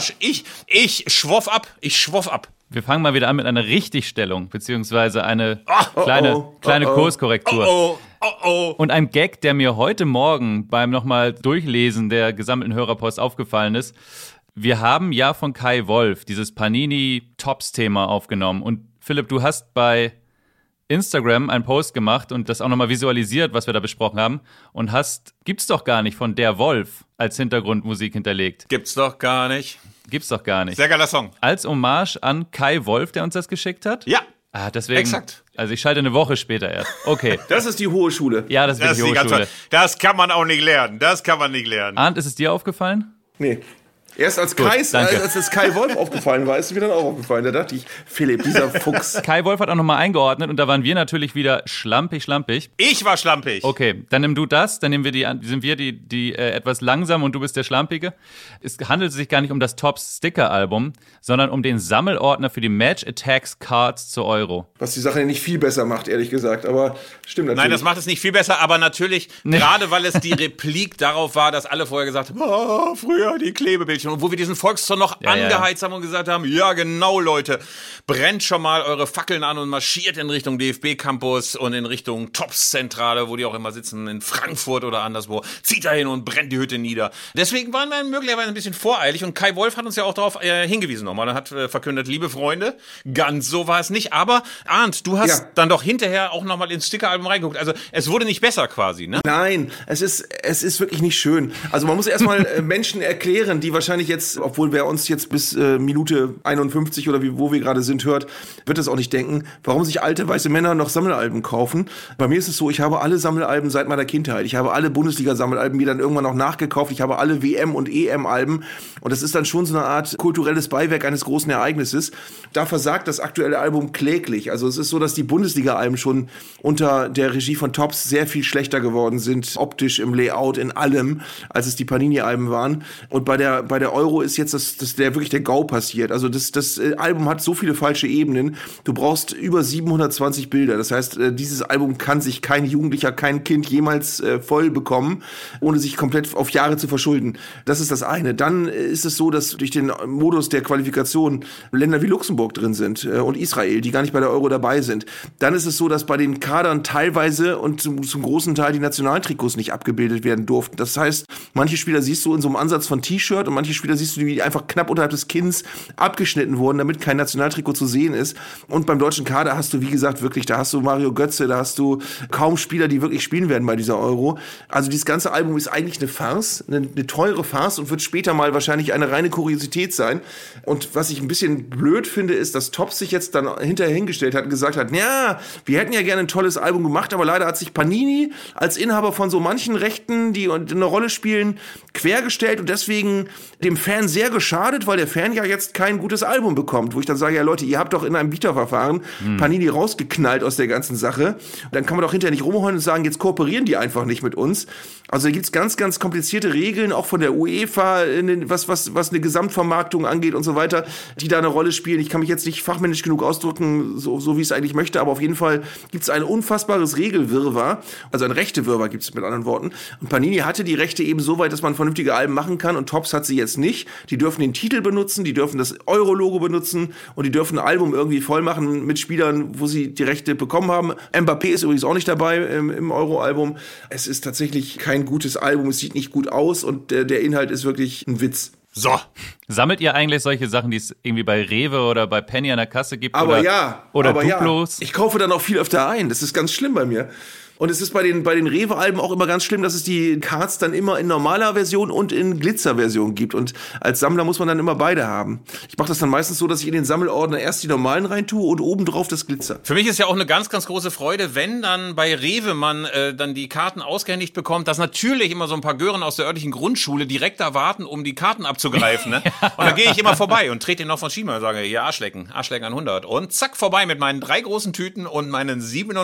Ich schwoff ab. Wir fangen mal wieder an mit einer Richtigstellung, beziehungsweise eine kleine Kurskorrektur. Und einem Gag, der mir heute Morgen beim nochmal Durchlesen der gesammelten Hörerpost aufgefallen ist. Wir haben ja von Kai Wolf dieses Panini-Tops-Thema aufgenommen. Und Philipp, du hast bei Instagram einen Post gemacht und das auch nochmal visualisiert, was wir da besprochen haben. Und gibt's doch gar nicht von Der Wolf als Hintergrundmusik hinterlegt. Gibt's doch gar nicht. Sehr geiler Song. Als Hommage an Kai Wolf, der uns das geschickt hat? Ja. Deswegen. Exakt. Also ich schalte eine Woche später erst. Okay. Das ist die hohe Schule. Ja, das ist die hohe Schule. Das kann man auch nicht lernen. Das kann man nicht lernen. Arndt, ist es dir aufgefallen? Nee. Erst als Kai Wolf aufgefallen war, ist mir dann auch aufgefallen. Da dachte ich, Philipp, dieser Fuchs. Kai Wolf hat auch nochmal eingeordnet und da waren wir natürlich wieder schlampig. Ich war schlampig. Okay, dann nimm du das, dann sind wir die etwas langsam und du bist der Schlampige. Es handelt sich gar nicht um das Top-Sticker-Album, sondern um den Sammelordner für die Match Attacks Cards zur Euro. Was die Sache nicht viel besser macht, ehrlich gesagt, aber stimmt natürlich. Nein, das macht es nicht viel besser, aber natürlich, gerade weil es die Replik darauf war, dass alle vorher gesagt haben, früher die Klebebildchen. Und wo wir diesen Volkszorn noch angeheizt haben und gesagt haben, ja genau Leute, brennt schon mal eure Fackeln an und marschiert in Richtung DFB-Campus und in Richtung Tops-Zentrale, wo die auch immer sitzen, in Frankfurt oder anderswo. Zieht da hin und brennt die Hütte nieder. Deswegen waren wir möglicherweise ein bisschen voreilig und Kai Wolf hat uns ja auch darauf hingewiesen nochmal. Er hat verkündet, liebe Freunde, ganz so war es nicht. Aber Arndt, du hast dann doch hinterher auch nochmal ins Sticker-Album reingeguckt. Also es wurde nicht besser quasi, ne? Nein, es ist wirklich nicht schön. Also man muss erstmal Menschen erklären, die wahrscheinlich jetzt, obwohl wer uns jetzt bis Minute 51 oder wo wir gerade sind hört, wird das auch nicht denken, warum sich alte weiße Männer noch Sammelalben kaufen. Bei mir ist es so, ich habe alle Sammelalben seit meiner Kindheit. Ich habe alle Bundesliga-Sammelalben mir dann irgendwann noch nachgekauft. Ich habe alle WM- und EM-Alben. Und das ist dann schon so eine Art kulturelles Beiwerk eines großen Ereignisses. Da versagt das aktuelle Album kläglich. Also es ist so, dass die Bundesliga-Alben schon unter der Regie von Tops sehr viel schlechter geworden sind, optisch, im Layout, in allem, als es die Panini-Alben waren. Und bei der Euro ist jetzt wirklich der GAU passiert. Also das Album hat so viele falsche Ebenen. Du brauchst über 720 Bilder. Das heißt, dieses Album kann sich kein Jugendlicher, kein Kind jemals voll bekommen, ohne sich komplett auf Jahre zu verschulden. Das ist das eine. Dann ist es so, dass durch den Modus der Qualifikation Länder wie Luxemburg drin sind und Israel, die gar nicht bei der Euro dabei sind. Dann ist es so, dass bei den Kadern teilweise und zum großen Teil die Nationaltrikots nicht abgebildet werden durften. Das heißt, manche Spieler siehst du in so einem Ansatz von T-Shirt und manche Spieler siehst du, die einfach knapp unterhalb des Kinns abgeschnitten wurden, damit kein Nationaltrikot zu sehen ist. Und beim deutschen Kader hast du, wie gesagt, wirklich, da hast du Mario Götze, da hast du kaum Spieler, die wirklich spielen werden bei dieser Euro. Also dieses ganze Album ist eigentlich eine Farce, eine teure Farce und wird später mal wahrscheinlich eine reine Kuriosität sein. Und was ich ein bisschen blöd finde, ist, dass Tops sich jetzt dann hinterher hingestellt hat und gesagt hat, ja, wir hätten ja gerne ein tolles Album gemacht, aber leider hat sich Panini als Inhaber von so manchen Rechten, die eine Rolle spielen, quergestellt und deswegen dem Fan sehr geschadet, weil der Fan ja jetzt kein gutes Album bekommt. Wo ich dann sage, ja Leute, ihr habt doch in einem Bieterverfahren Panini rausgeknallt aus der ganzen Sache. Dann kann man doch hinterher nicht rumheulen und sagen, jetzt kooperieren die einfach nicht mit uns. Also da gibt's ganz, ganz komplizierte Regeln, auch von der UEFA, was eine Gesamtvermarktung angeht und so weiter, die da eine Rolle spielen. Ich kann mich jetzt nicht fachmännisch genug ausdrücken, so wie ich es eigentlich möchte, aber auf jeden Fall gibt's ein unfassbares Regelwirrwarr, also ein Rechtewirrwarr gibt's mit anderen Worten. Und Panini hatte die Rechte eben so weit, dass man vernünftige Alben machen kann und Tops hat sie jetzt nicht. Die dürfen den Titel benutzen, die dürfen das Euro-Logo benutzen und die dürfen ein Album irgendwie voll machen mit Spielern, wo sie die Rechte bekommen haben. Mbappé ist übrigens auch nicht dabei im Euro-Album. Es ist tatsächlich kein gutes Album, es sieht nicht gut aus und der Inhalt ist wirklich ein Witz. So. Sammelt ihr eigentlich solche Sachen, die es irgendwie bei Rewe oder bei Penny an der Kasse gibt? Aber oder Duplos? Ja. Ich kaufe dann auch viel öfter ein. Das ist ganz schlimm bei mir. Und es ist bei den Rewe-Alben auch immer ganz schlimm, dass es die Cards dann immer in normaler Version und in Glitzer-Version gibt. Und als Sammler muss man dann immer beide haben. Ich mache das dann meistens so, dass ich in den Sammelordner erst die normalen reintue und obendrauf das Glitzer. Für mich ist ja auch eine ganz, ganz große Freude, wenn dann bei Rewe man dann die Karten ausgehändigt bekommt, dass natürlich immer so ein paar Gören aus der örtlichen Grundschule direkt da warten, um die Karten abzugreifen. Ne? Und dann gehe ich immer vorbei und trete den noch von Schienbein und sage, hier Arschlecken 100. Und zack, vorbei mit meinen 3 großen Tüten und meinen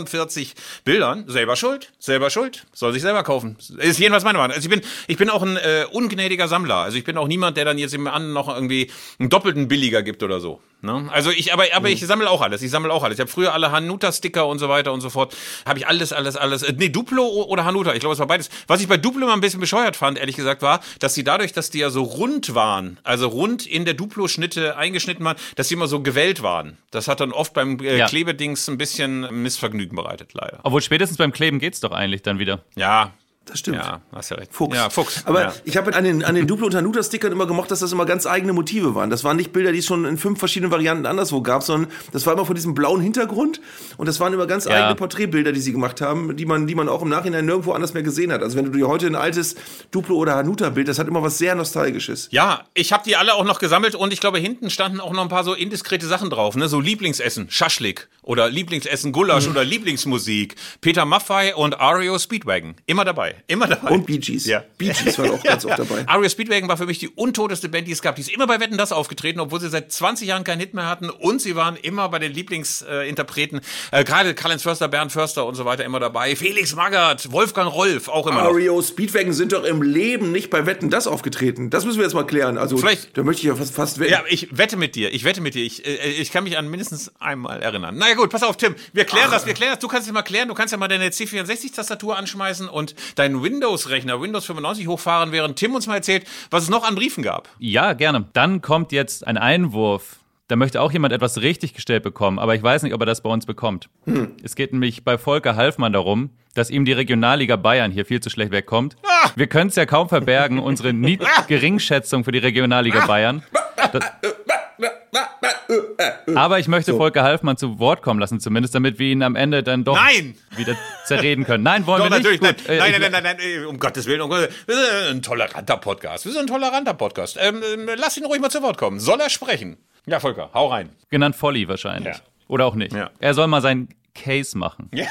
47 Bildern. Selber schuld. Soll sich selber kaufen. Ist jedenfalls meine Meinung. Also ich bin auch ein ungnädiger Sammler. Also ich bin auch niemand, der dann jetzt im anderen noch irgendwie einen doppelten Billiger gibt oder so. Ne? Also ich sammle auch alles. Ich habe früher alle Hanuta-Sticker und so weiter und so fort. Habe ich alles. Nee, Duplo oder Hanuta. Ich glaube, es war beides. Was ich bei Duplo mal ein bisschen bescheuert fand, ehrlich gesagt, war, dass sie dadurch, dass die ja so rund waren, also rund in der Duplo-Schnitte eingeschnitten waren, dass sie immer so gewellt waren. Das hat dann oft beim Klebedings ein bisschen Missvergnügen bereitet, leider. Obwohl spätestens beim Kleben geht's doch eigentlich dann wieder. Ja. Das stimmt. Ja, hast ja recht. Fuchs. Ja, Fuchs. Aber ich habe an den Duplo- und Hanuta-Stickern immer gemocht, dass das immer ganz eigene Motive waren. Das waren nicht Bilder, die es schon in 5 verschiedenen Varianten anderswo gab, sondern das war immer von diesem blauen Hintergrund und das waren immer ganz eigene Porträtbilder, die sie gemacht haben, die man auch im Nachhinein nirgendwo anders mehr gesehen hat. Also wenn du dir heute ein altes Duplo- oder Hanuta-Bild, das hat immer was sehr Nostalgisches. Ja, ich habe die alle auch noch gesammelt und ich glaube, hinten standen auch noch ein paar so indiskrete Sachen drauf, ne? So Lieblingsessen, Schaschlik oder Lieblingsessen, Gulasch oder Lieblingsmusik, Peter Maffay und REO Speedwagon. Immer dabei. dabei. Immer dabei. Und Bee Gees. Ja. Bee Gees waren auch ganz oft dabei. REO Speedwagon war für mich die untoteste Band, die es gab. Die ist immer bei Wetten, das aufgetreten, obwohl sie seit 20 Jahren keinen Hit mehr hatten. Und sie waren immer bei den Lieblingsinterpreten. Gerade Karl-Heinz Förster, Bernd Förster und so weiter immer dabei. Felix Magath, Wolfgang Rolf auch immer noch. REO Speedwagon sind doch im Leben nicht bei Wetten, das aufgetreten. Das müssen wir jetzt mal klären. Also, da möchte ich ja fast wetten. Ja, ich wette mit dir. Ich kann mich an mindestens einmal erinnern. Naja gut, pass auf, Tim. Wir klären das. Du kannst es mal klären. Du kannst ja mal deine C64-Tastatur anschmeißen und deinen Windows-Rechner, Windows 95 hochfahren, während Tim uns mal erzählt, was es noch an Briefen gab. Ja, gerne. Dann kommt jetzt ein Einwurf. Da möchte auch jemand etwas richtig gestellt bekommen, aber ich weiß nicht, ob er das bei uns bekommt. Es geht nämlich bei Volker Halfmann darum, dass ihm die Regionalliga Bayern hier viel zu schlecht wegkommt. Wir können es ja kaum verbergen, unsere Geringschätzung für die Regionalliga Bayern. Aber ich möchte Volker Halfmann zu Wort kommen lassen, zumindest, damit wir ihn am Ende dann doch wieder zerreden können. Nein, wollen wir nicht. Gut, nein, um Gottes Willen. Wir sind ein toleranter Podcast. Lass ihn ruhig mal zu Wort kommen. Soll er sprechen? Ja, Volker, hau rein. Genannt Volli wahrscheinlich. Ja. Oder auch nicht. Ja. Er soll mal seinen Case machen. Ja.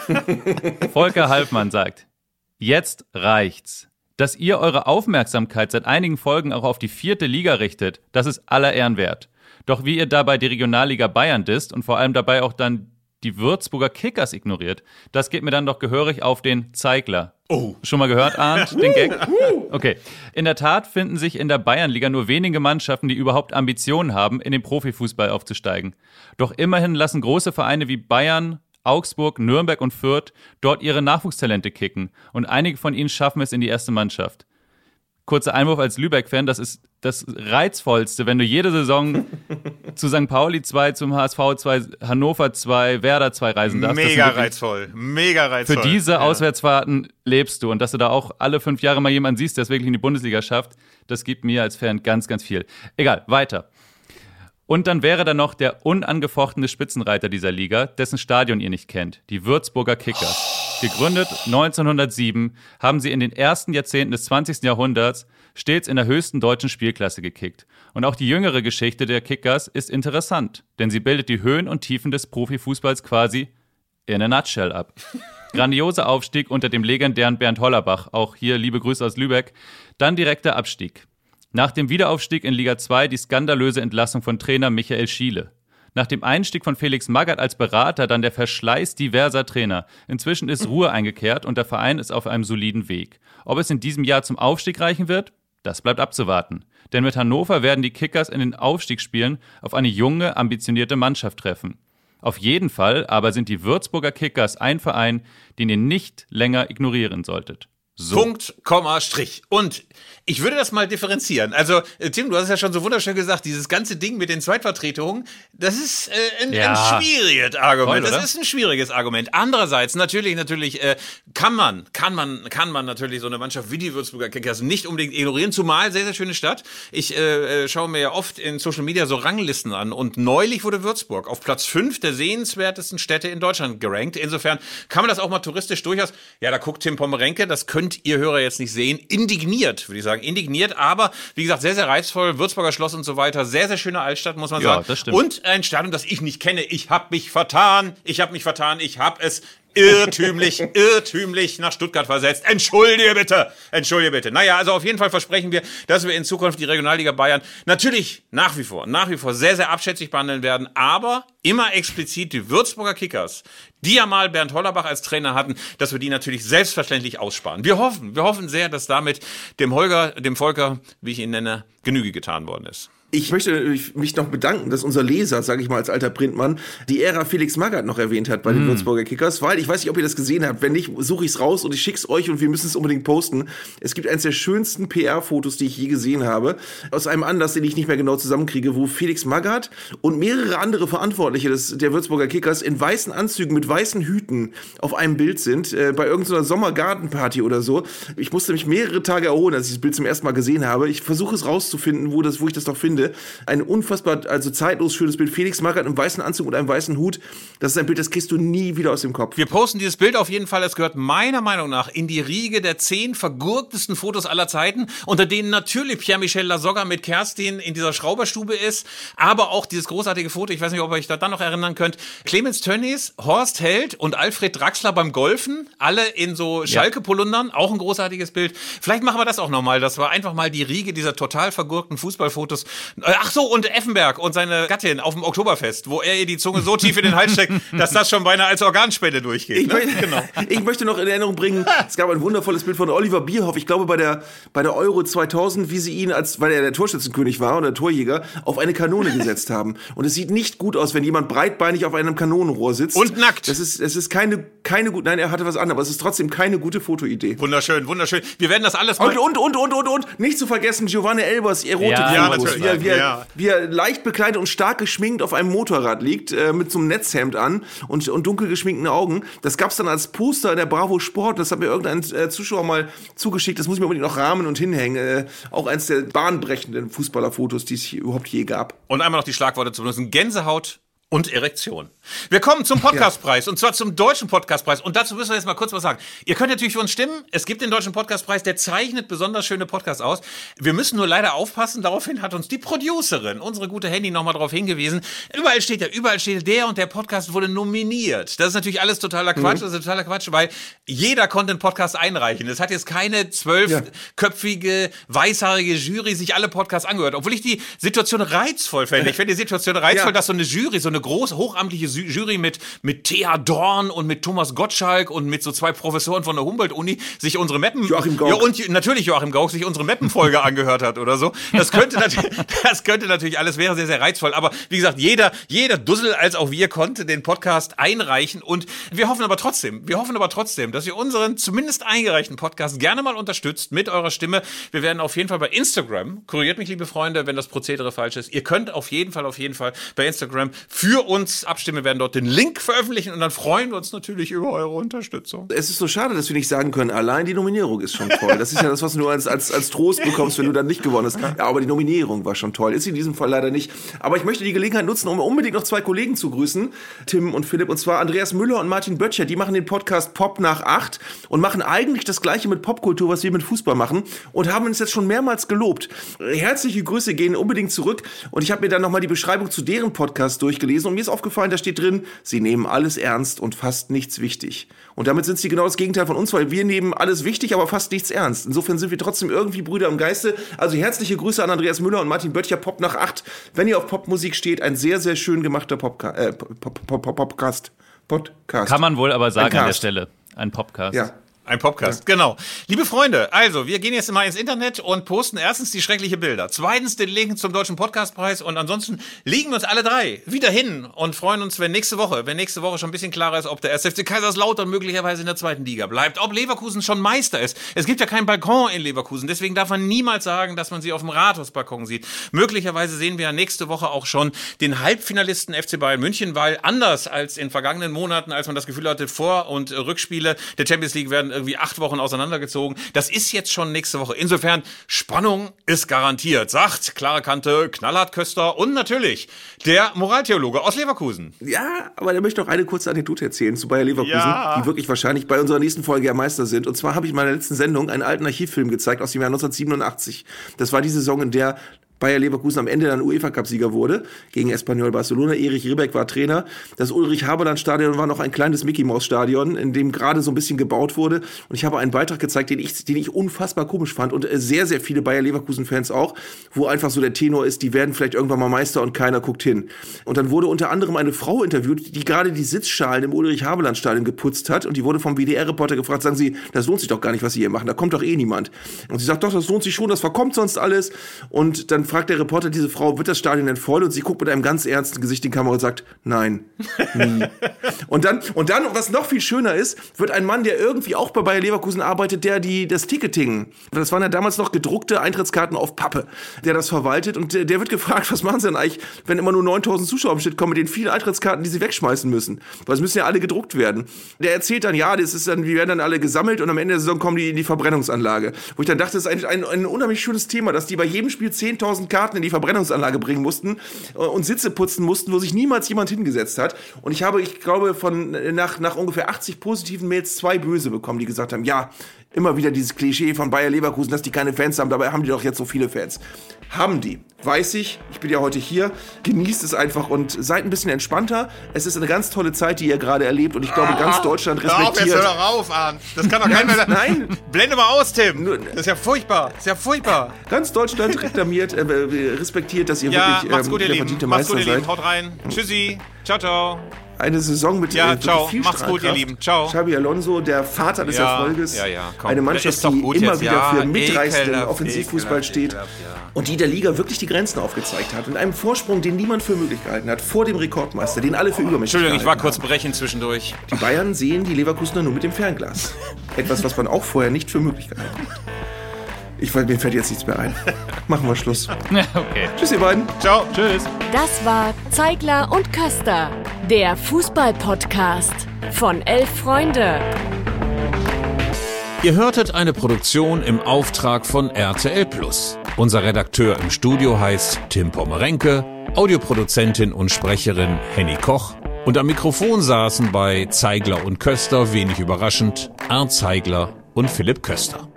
Volker Halfmann sagt, jetzt reicht's. Dass ihr eure Aufmerksamkeit seit einigen Folgen auch auf die 4. Liga richtet, das ist aller Ehren wert. Doch wie ihr dabei die Regionalliga Bayern disst und vor allem dabei auch dann die Würzburger Kickers ignoriert, das geht mir dann doch gehörig auf den Zeigler. Oh. Schon mal gehört, Arndt, den Gag? Okay. In der Tat finden sich in der Bayernliga nur wenige Mannschaften, die überhaupt Ambitionen haben, in den Profifußball aufzusteigen. Doch immerhin lassen große Vereine wie Bayern, Augsburg, Nürnberg und Fürth dort ihre Nachwuchstalente kicken. Und einige von ihnen schaffen es in die erste Mannschaft. Kurzer Einwurf als Lübeck-Fan, das ist das Reizvollste, wenn du jede Saison zu St. Pauli 2, zum HSV 2, Hannover 2, Werder 2 reisen darfst. Mega reizvoll. Für diese Auswärtsfahrten lebst du. Und dass du da auch alle 5 Jahre mal jemanden siehst, der es wirklich in die Bundesliga schafft, das gibt mir als Fan ganz, ganz viel. Egal, weiter. Und dann wäre da noch der unangefochtene Spitzenreiter dieser Liga, dessen Stadion ihr nicht kennt, die Würzburger Kickers. Gegründet 1907, haben sie in den ersten Jahrzehnten des 20. Jahrhunderts stets in der höchsten deutschen Spielklasse gekickt. Und auch die jüngere Geschichte der Kickers ist interessant, denn sie bildet die Höhen und Tiefen des Profifußballs quasi in a nutshell ab. Grandioser Aufstieg unter dem legendären Bernd Hollerbach, auch hier liebe Grüße aus Lübeck, dann direkter Abstieg. Nach dem Wiederaufstieg in Liga 2 die skandalöse Entlassung von Trainer Michael Schiele. Nach dem Einstieg von Felix Magath als Berater dann der Verschleiß diverser Trainer. Inzwischen ist Ruhe eingekehrt und der Verein ist auf einem soliden Weg. Ob es in diesem Jahr zum Aufstieg reichen wird? Das bleibt abzuwarten. Denn mit Hannover werden die Kickers in den Aufstiegsspielen auf eine junge, ambitionierte Mannschaft treffen. Auf jeden Fall aber sind die Würzburger Kickers ein Verein, den ihr nicht länger ignorieren solltet. So. Punkt, Komma, Strich. Und ich würde das mal differenzieren. Also, Tim, du hast es ja schon so wunderschön gesagt, dieses ganze Ding mit den Zweitvertretungen, das ist ein schwieriges Argument. Toll, das ist ein schwieriges Argument. Andererseits, natürlich, kann man natürlich so eine Mannschaft wie die Würzburger Kickers nicht unbedingt ignorieren, zumal sehr, sehr schöne Stadt. Ich schaue mir ja oft in Social Media so Ranglisten an und neulich wurde Würzburg auf Platz 5 der sehenswertesten Städte in Deutschland gerankt. Insofern kann man das auch mal touristisch durchaus, ja, da guckt Tim Pommerenke, das könnt ihr Hörer jetzt nicht sehen, indigniert, würde ich sagen, aber wie gesagt, sehr, sehr reizvoll, Würzburger Schloss und so weiter, sehr, sehr schöne Altstadt, muss man sagen. Das stimmt. Und ein Stadion, das ich nicht kenne, ich habe mich vertan, ich habe es irrtümlich nach Stuttgart versetzt. Entschuldige bitte. Naja, also auf jeden Fall versprechen wir, dass wir in Zukunft die Regionalliga Bayern natürlich nach wie vor sehr, sehr abschätzig behandeln werden, aber immer explizit die Würzburger Kickers, die ja mal Bernd Hollerbach als Trainer hatten, dass wir die natürlich selbstverständlich aussparen. Wir hoffen sehr, dass damit dem Volker, wie ich ihn nenne, Genüge getan worden ist. Ich möchte mich noch bedanken, dass unser Leser, sage ich mal als alter Printmann, die Ära Felix Magath noch erwähnt hat bei den Würzburger Kickers, weil ich weiß nicht, ob ihr das gesehen habt. Wenn nicht, suche ich es raus und ich schick's euch und wir müssen es unbedingt posten. Es gibt eines der schönsten PR-Fotos, die ich je gesehen habe, aus einem Anlass, den ich nicht mehr genau zusammenkriege, wo Felix Magath und mehrere andere Verantwortliche der Würzburger Kickers in weißen Anzügen mit weißen Hüten auf einem Bild sind, bei irgendeiner Sommergartenparty oder so. Ich musste mich mehrere Tage erholen, als ich das Bild zum ersten Mal gesehen habe. Ich versuche es rauszufinden, wo ich das doch finde. Freunde. Ein unfassbar, also zeitlos schönes Bild. Felix Magath im weißen Anzug und einem weißen Hut. Das ist ein Bild, das kriegst du nie wieder aus dem Kopf. Wir posten dieses Bild auf jeden Fall. Es gehört meiner Meinung nach in die Riege der 10 vergurktesten Fotos aller Zeiten, unter denen natürlich Pierre-Michel Lasogga mit Kerstin in dieser Schrauberstube ist, aber auch dieses großartige Foto, ich weiß nicht, ob ihr euch da dann noch erinnern könnt, Clemens Tönnies, Horst Held und Alfred Draxler beim Golfen, alle in so Schalke-Polundern, auch ein großartiges Bild. Vielleicht machen wir das auch nochmal, das war einfach mal die Riege dieser total vergurkten Fußballfotos. Ach so, und Effenberg und seine Gattin auf dem Oktoberfest, wo er ihr die Zunge so tief in den Hals steckt, dass das schon beinahe als Organspende durchgeht. Ich möchte noch in Erinnerung bringen, es gab ein wundervolles Bild von Oliver Bierhoff, ich glaube bei der Euro 2000, wie sie ihn, weil er der Torschützenkönig war oder Torjäger, auf eine Kanone gesetzt haben. Und es sieht nicht gut aus, wenn jemand breitbeinig auf einem Kanonenrohr sitzt. Und nackt. Es ist keine gute, nein, er hatte was anderes, aber es ist trotzdem keine gute Fotoidee. Wunderschön, wunderschön. Wir werden das alles mal... Und, nicht zu vergessen, Giovanni Elbers Erotikfotos. Wie er leicht bekleidet und stark geschminkt auf einem Motorrad liegt, mit so einem Netzhemd an und dunkel geschminkten Augen. Das gab's dann als Poster in der Bravo Sport. Das hat mir irgendein Zuschauer mal zugeschickt. Das muss ich mir unbedingt noch rahmen und hinhängen. Auch eins der bahnbrechenden Fußballerfotos, die es überhaupt je gab. Und einmal noch die Schlagworte zu benutzen. Gänsehaut und Erektion. Wir kommen zum Podcastpreis, und zwar zum Deutschen Podcastpreis. Und dazu müssen wir jetzt mal kurz was sagen. Ihr könnt natürlich für uns stimmen. Es gibt den Deutschen Podcastpreis, der zeichnet besonders schöne Podcasts aus. Wir müssen nur leider aufpassen. Daraufhin hat uns die Producerin, unsere gute Handy, nochmal darauf hingewiesen. Überall steht der und der Podcast wurde nominiert. Das ist natürlich alles totaler Quatsch. Das ist totaler Quatsch, weil jeder konnte einen Podcast einreichen. Es hat jetzt keine 12-köpfige, weißhaarige Jury sich alle Podcasts angehört. Obwohl ich die Situation reizvoll fände. Ich finde die Situation reizvoll, dass so eine Jury, so eine große, hochamtliche Jury mit Thea Dorn und mit Thomas Gottschalk und mit so 2 Professoren von der Humboldt-Uni sich unsere Mappen... Joachim Gauck. Ja, und natürlich Joachim Gauck sich unsere Mappenfolge angehört hat oder so. Das könnte natürlich alles, wäre sehr, sehr reizvoll. Aber wie gesagt, jeder Dussel als auch wir konnte den Podcast einreichen. Und wir hoffen aber trotzdem, dass ihr unseren zumindest eingereichten Podcast gerne mal unterstützt mit eurer Stimme. Wir werden auf jeden Fall bei Instagram, korrigiert mich, liebe Freunde, wenn das Prozedere falsch ist, ihr könnt auf jeden Fall bei Instagram für uns abstimmen. Wir werden dort den Link veröffentlichen und dann freuen wir uns natürlich über eure Unterstützung. Es ist so schade, dass wir nicht sagen können, allein die Nominierung ist schon toll. Das ist ja das, was du nur als Trost bekommst, wenn du dann nicht gewonnen hast. Ja, aber die Nominierung war schon toll. Ist in diesem Fall leider nicht. Aber ich möchte die Gelegenheit nutzen, um unbedingt noch 2 Kollegen zu grüßen, Tim und Philipp, und zwar Andreas Müller und Martin Böttcher. Die machen den Podcast Pop nach 8 und machen eigentlich das Gleiche mit Popkultur, was wir mit Fußball machen, und haben uns jetzt schon mehrmals gelobt. Herzliche Grüße gehen unbedingt zurück, und ich habe mir dann nochmal die Beschreibung zu deren Podcast durchgelesen und mir ist aufgefallen, da steht drin, sie nehmen alles ernst und fast nichts wichtig. Und damit sind sie genau das Gegenteil von uns, weil wir nehmen alles wichtig, aber fast nichts ernst. Insofern sind wir trotzdem irgendwie Brüder im Geiste. Also herzliche Grüße an Andreas Müller und Martin Böttcher, Pop nach 8. Wenn ihr auf Popmusik steht, ein sehr, sehr schön gemachter Podcast. Kann man wohl aber sagen an der Stelle. Ein Podcast. Ja. Ein Podcast, genau. Liebe Freunde, also, wir gehen jetzt mal ins Internet und posten erstens die schrecklichen Bilder, zweitens den Link zum Deutschen Podcastpreis, und ansonsten legen wir uns alle 3 wieder hin und freuen uns, wenn nächste Woche schon ein bisschen klarer ist, ob der 1. FC Kaiserslautern möglicherweise in der 2. Liga bleibt, ob Leverkusen schon Meister ist. Es gibt ja keinen Balkon in Leverkusen, deswegen darf man niemals sagen, dass man sie auf dem Rathausbalkon sieht. Möglicherweise sehen wir ja nächste Woche auch schon den Halbfinalisten FC Bayern München, weil anders als in vergangenen Monaten, als man das Gefühl hatte, Vor- und Rückspiele der Champions League werden irgendwie 8 Wochen auseinandergezogen. Das ist jetzt schon nächste Woche. Insofern, Spannung ist garantiert, sagt klare Kante, knallhart Köster und natürlich der Moraltheologe aus Leverkusen. Ja, aber der möchte noch eine kurze Anekdote erzählen zu Bayer Leverkusen, die wirklich wahrscheinlich bei unserer nächsten Folge ja Meister sind. Und zwar habe ich in meiner letzten Sendung einen alten Archivfilm gezeigt aus dem Jahr 1987. Das war die Saison, in der Bayer Leverkusen am Ende dann UEFA-Cup-Sieger wurde, gegen Espanyol Barcelona. Erich Ribbeck war Trainer. Das Ulrich-Haberland-Stadion war noch ein kleines Mickey-Maus-Stadion, in dem gerade so ein bisschen gebaut wurde. Und ich habe einen Beitrag gezeigt, den ich unfassbar komisch fand, und sehr, sehr viele Bayer Leverkusen-Fans auch, wo einfach so der Tenor ist, die werden vielleicht irgendwann mal Meister und keiner guckt hin. Und dann wurde unter anderem eine Frau interviewt, die gerade die Sitzschalen im Ulrich-Haberland-Stadion geputzt hat, und die wurde vom WDR-Reporter gefragt, sagen Sie, das lohnt sich doch gar nicht, was Sie hier machen, da kommt doch eh niemand. Und sie sagt, doch, das lohnt sich schon, das verkommt sonst alles. Und dann fragt der Reporter diese Frau, wird das Stadion denn voll? Und sie guckt mit einem ganz ernsten Gesicht in die Kamera und sagt, nein, nie. Und dann, was noch viel schöner ist, wird ein Mann, der irgendwie auch bei Bayer Leverkusen arbeitet, der das Ticketing, das waren ja damals noch gedruckte Eintrittskarten auf Pappe, der das verwaltet, und der wird gefragt, was machen sie denn eigentlich, wenn immer nur 9.000 Zuschauer im Schnitt kommen mit den vielen Eintrittskarten, die sie wegschmeißen müssen? Weil es müssen ja alle gedruckt werden. Der erzählt dann, ja, wir werden dann alle gesammelt und am Ende der Saison kommen die in die Verbrennungsanlage. Wo ich dann dachte, das ist ein unheimlich schönes Thema, dass die bei jedem Spiel 10.000 1000 Karten in die Verbrennungsanlage bringen mussten und Sitze putzen mussten, wo sich niemals jemand hingesetzt hat. Und ich glaube, nach ungefähr 80 positiven Mails 2 böse bekommen, die gesagt haben, ja, immer wieder dieses Klischee von Bayer Leverkusen, dass die keine Fans haben, dabei haben die doch jetzt so viele Fans. Haben die. Weiß ich bin ja heute hier, genießt es einfach und seid ein bisschen entspannter. Es ist eine ganz tolle Zeit, die ihr gerade erlebt und ich glaube, ganz Deutschland respektiert. Hör doch auf, Arndt. Das kann doch keiner mehr. Nein. Blende mal aus, Tim. Das ist ja furchtbar. Ganz Deutschland respektiert, dass ihr wirklich macht's gut, ihr der Lieben. verdiente Macht's Meister gut, ihr seid. Lieben. Haut rein. Tschüssi. Ciao, ciao. Eine Saison mit ciao. viel Macht's gut, ihr Strahlkraft. Lieben. Ciao. Xabi Alonso, der Vater des Erfolges. Komm. Eine Mannschaft, die immer wieder für mitreißenden Offensivfußball steht. Und die der Liga wirklich die Grenzen aufgezeigt hat. Und einem Vorsprung, den niemand für möglich gehalten hat, vor dem Rekordmeister, den alle für übermächtig Entschuldigung, ich war gehalten kurz haben. brechen zwischendurch. Die Bayern sehen die Leverkusener nur mit dem Fernglas. Etwas, was man auch vorher nicht für möglich gehalten hat. Mir fällt jetzt nichts mehr ein. Machen wir Schluss. Okay. Tschüss, ihr beiden. Ciao. Tschüss. Das war Zeigler und Köster, der Fußball-Podcast von 11 Freunde. Ihr hörtet eine Produktion im Auftrag von RTL+. Unser Redakteur im Studio heißt Tim Pommerenke, Audioproduzentin und Sprecherin Henny Koch und am Mikrofon saßen bei Zeigler und Köster, wenig überraschend, Arndt Zeigler und Philipp Köster.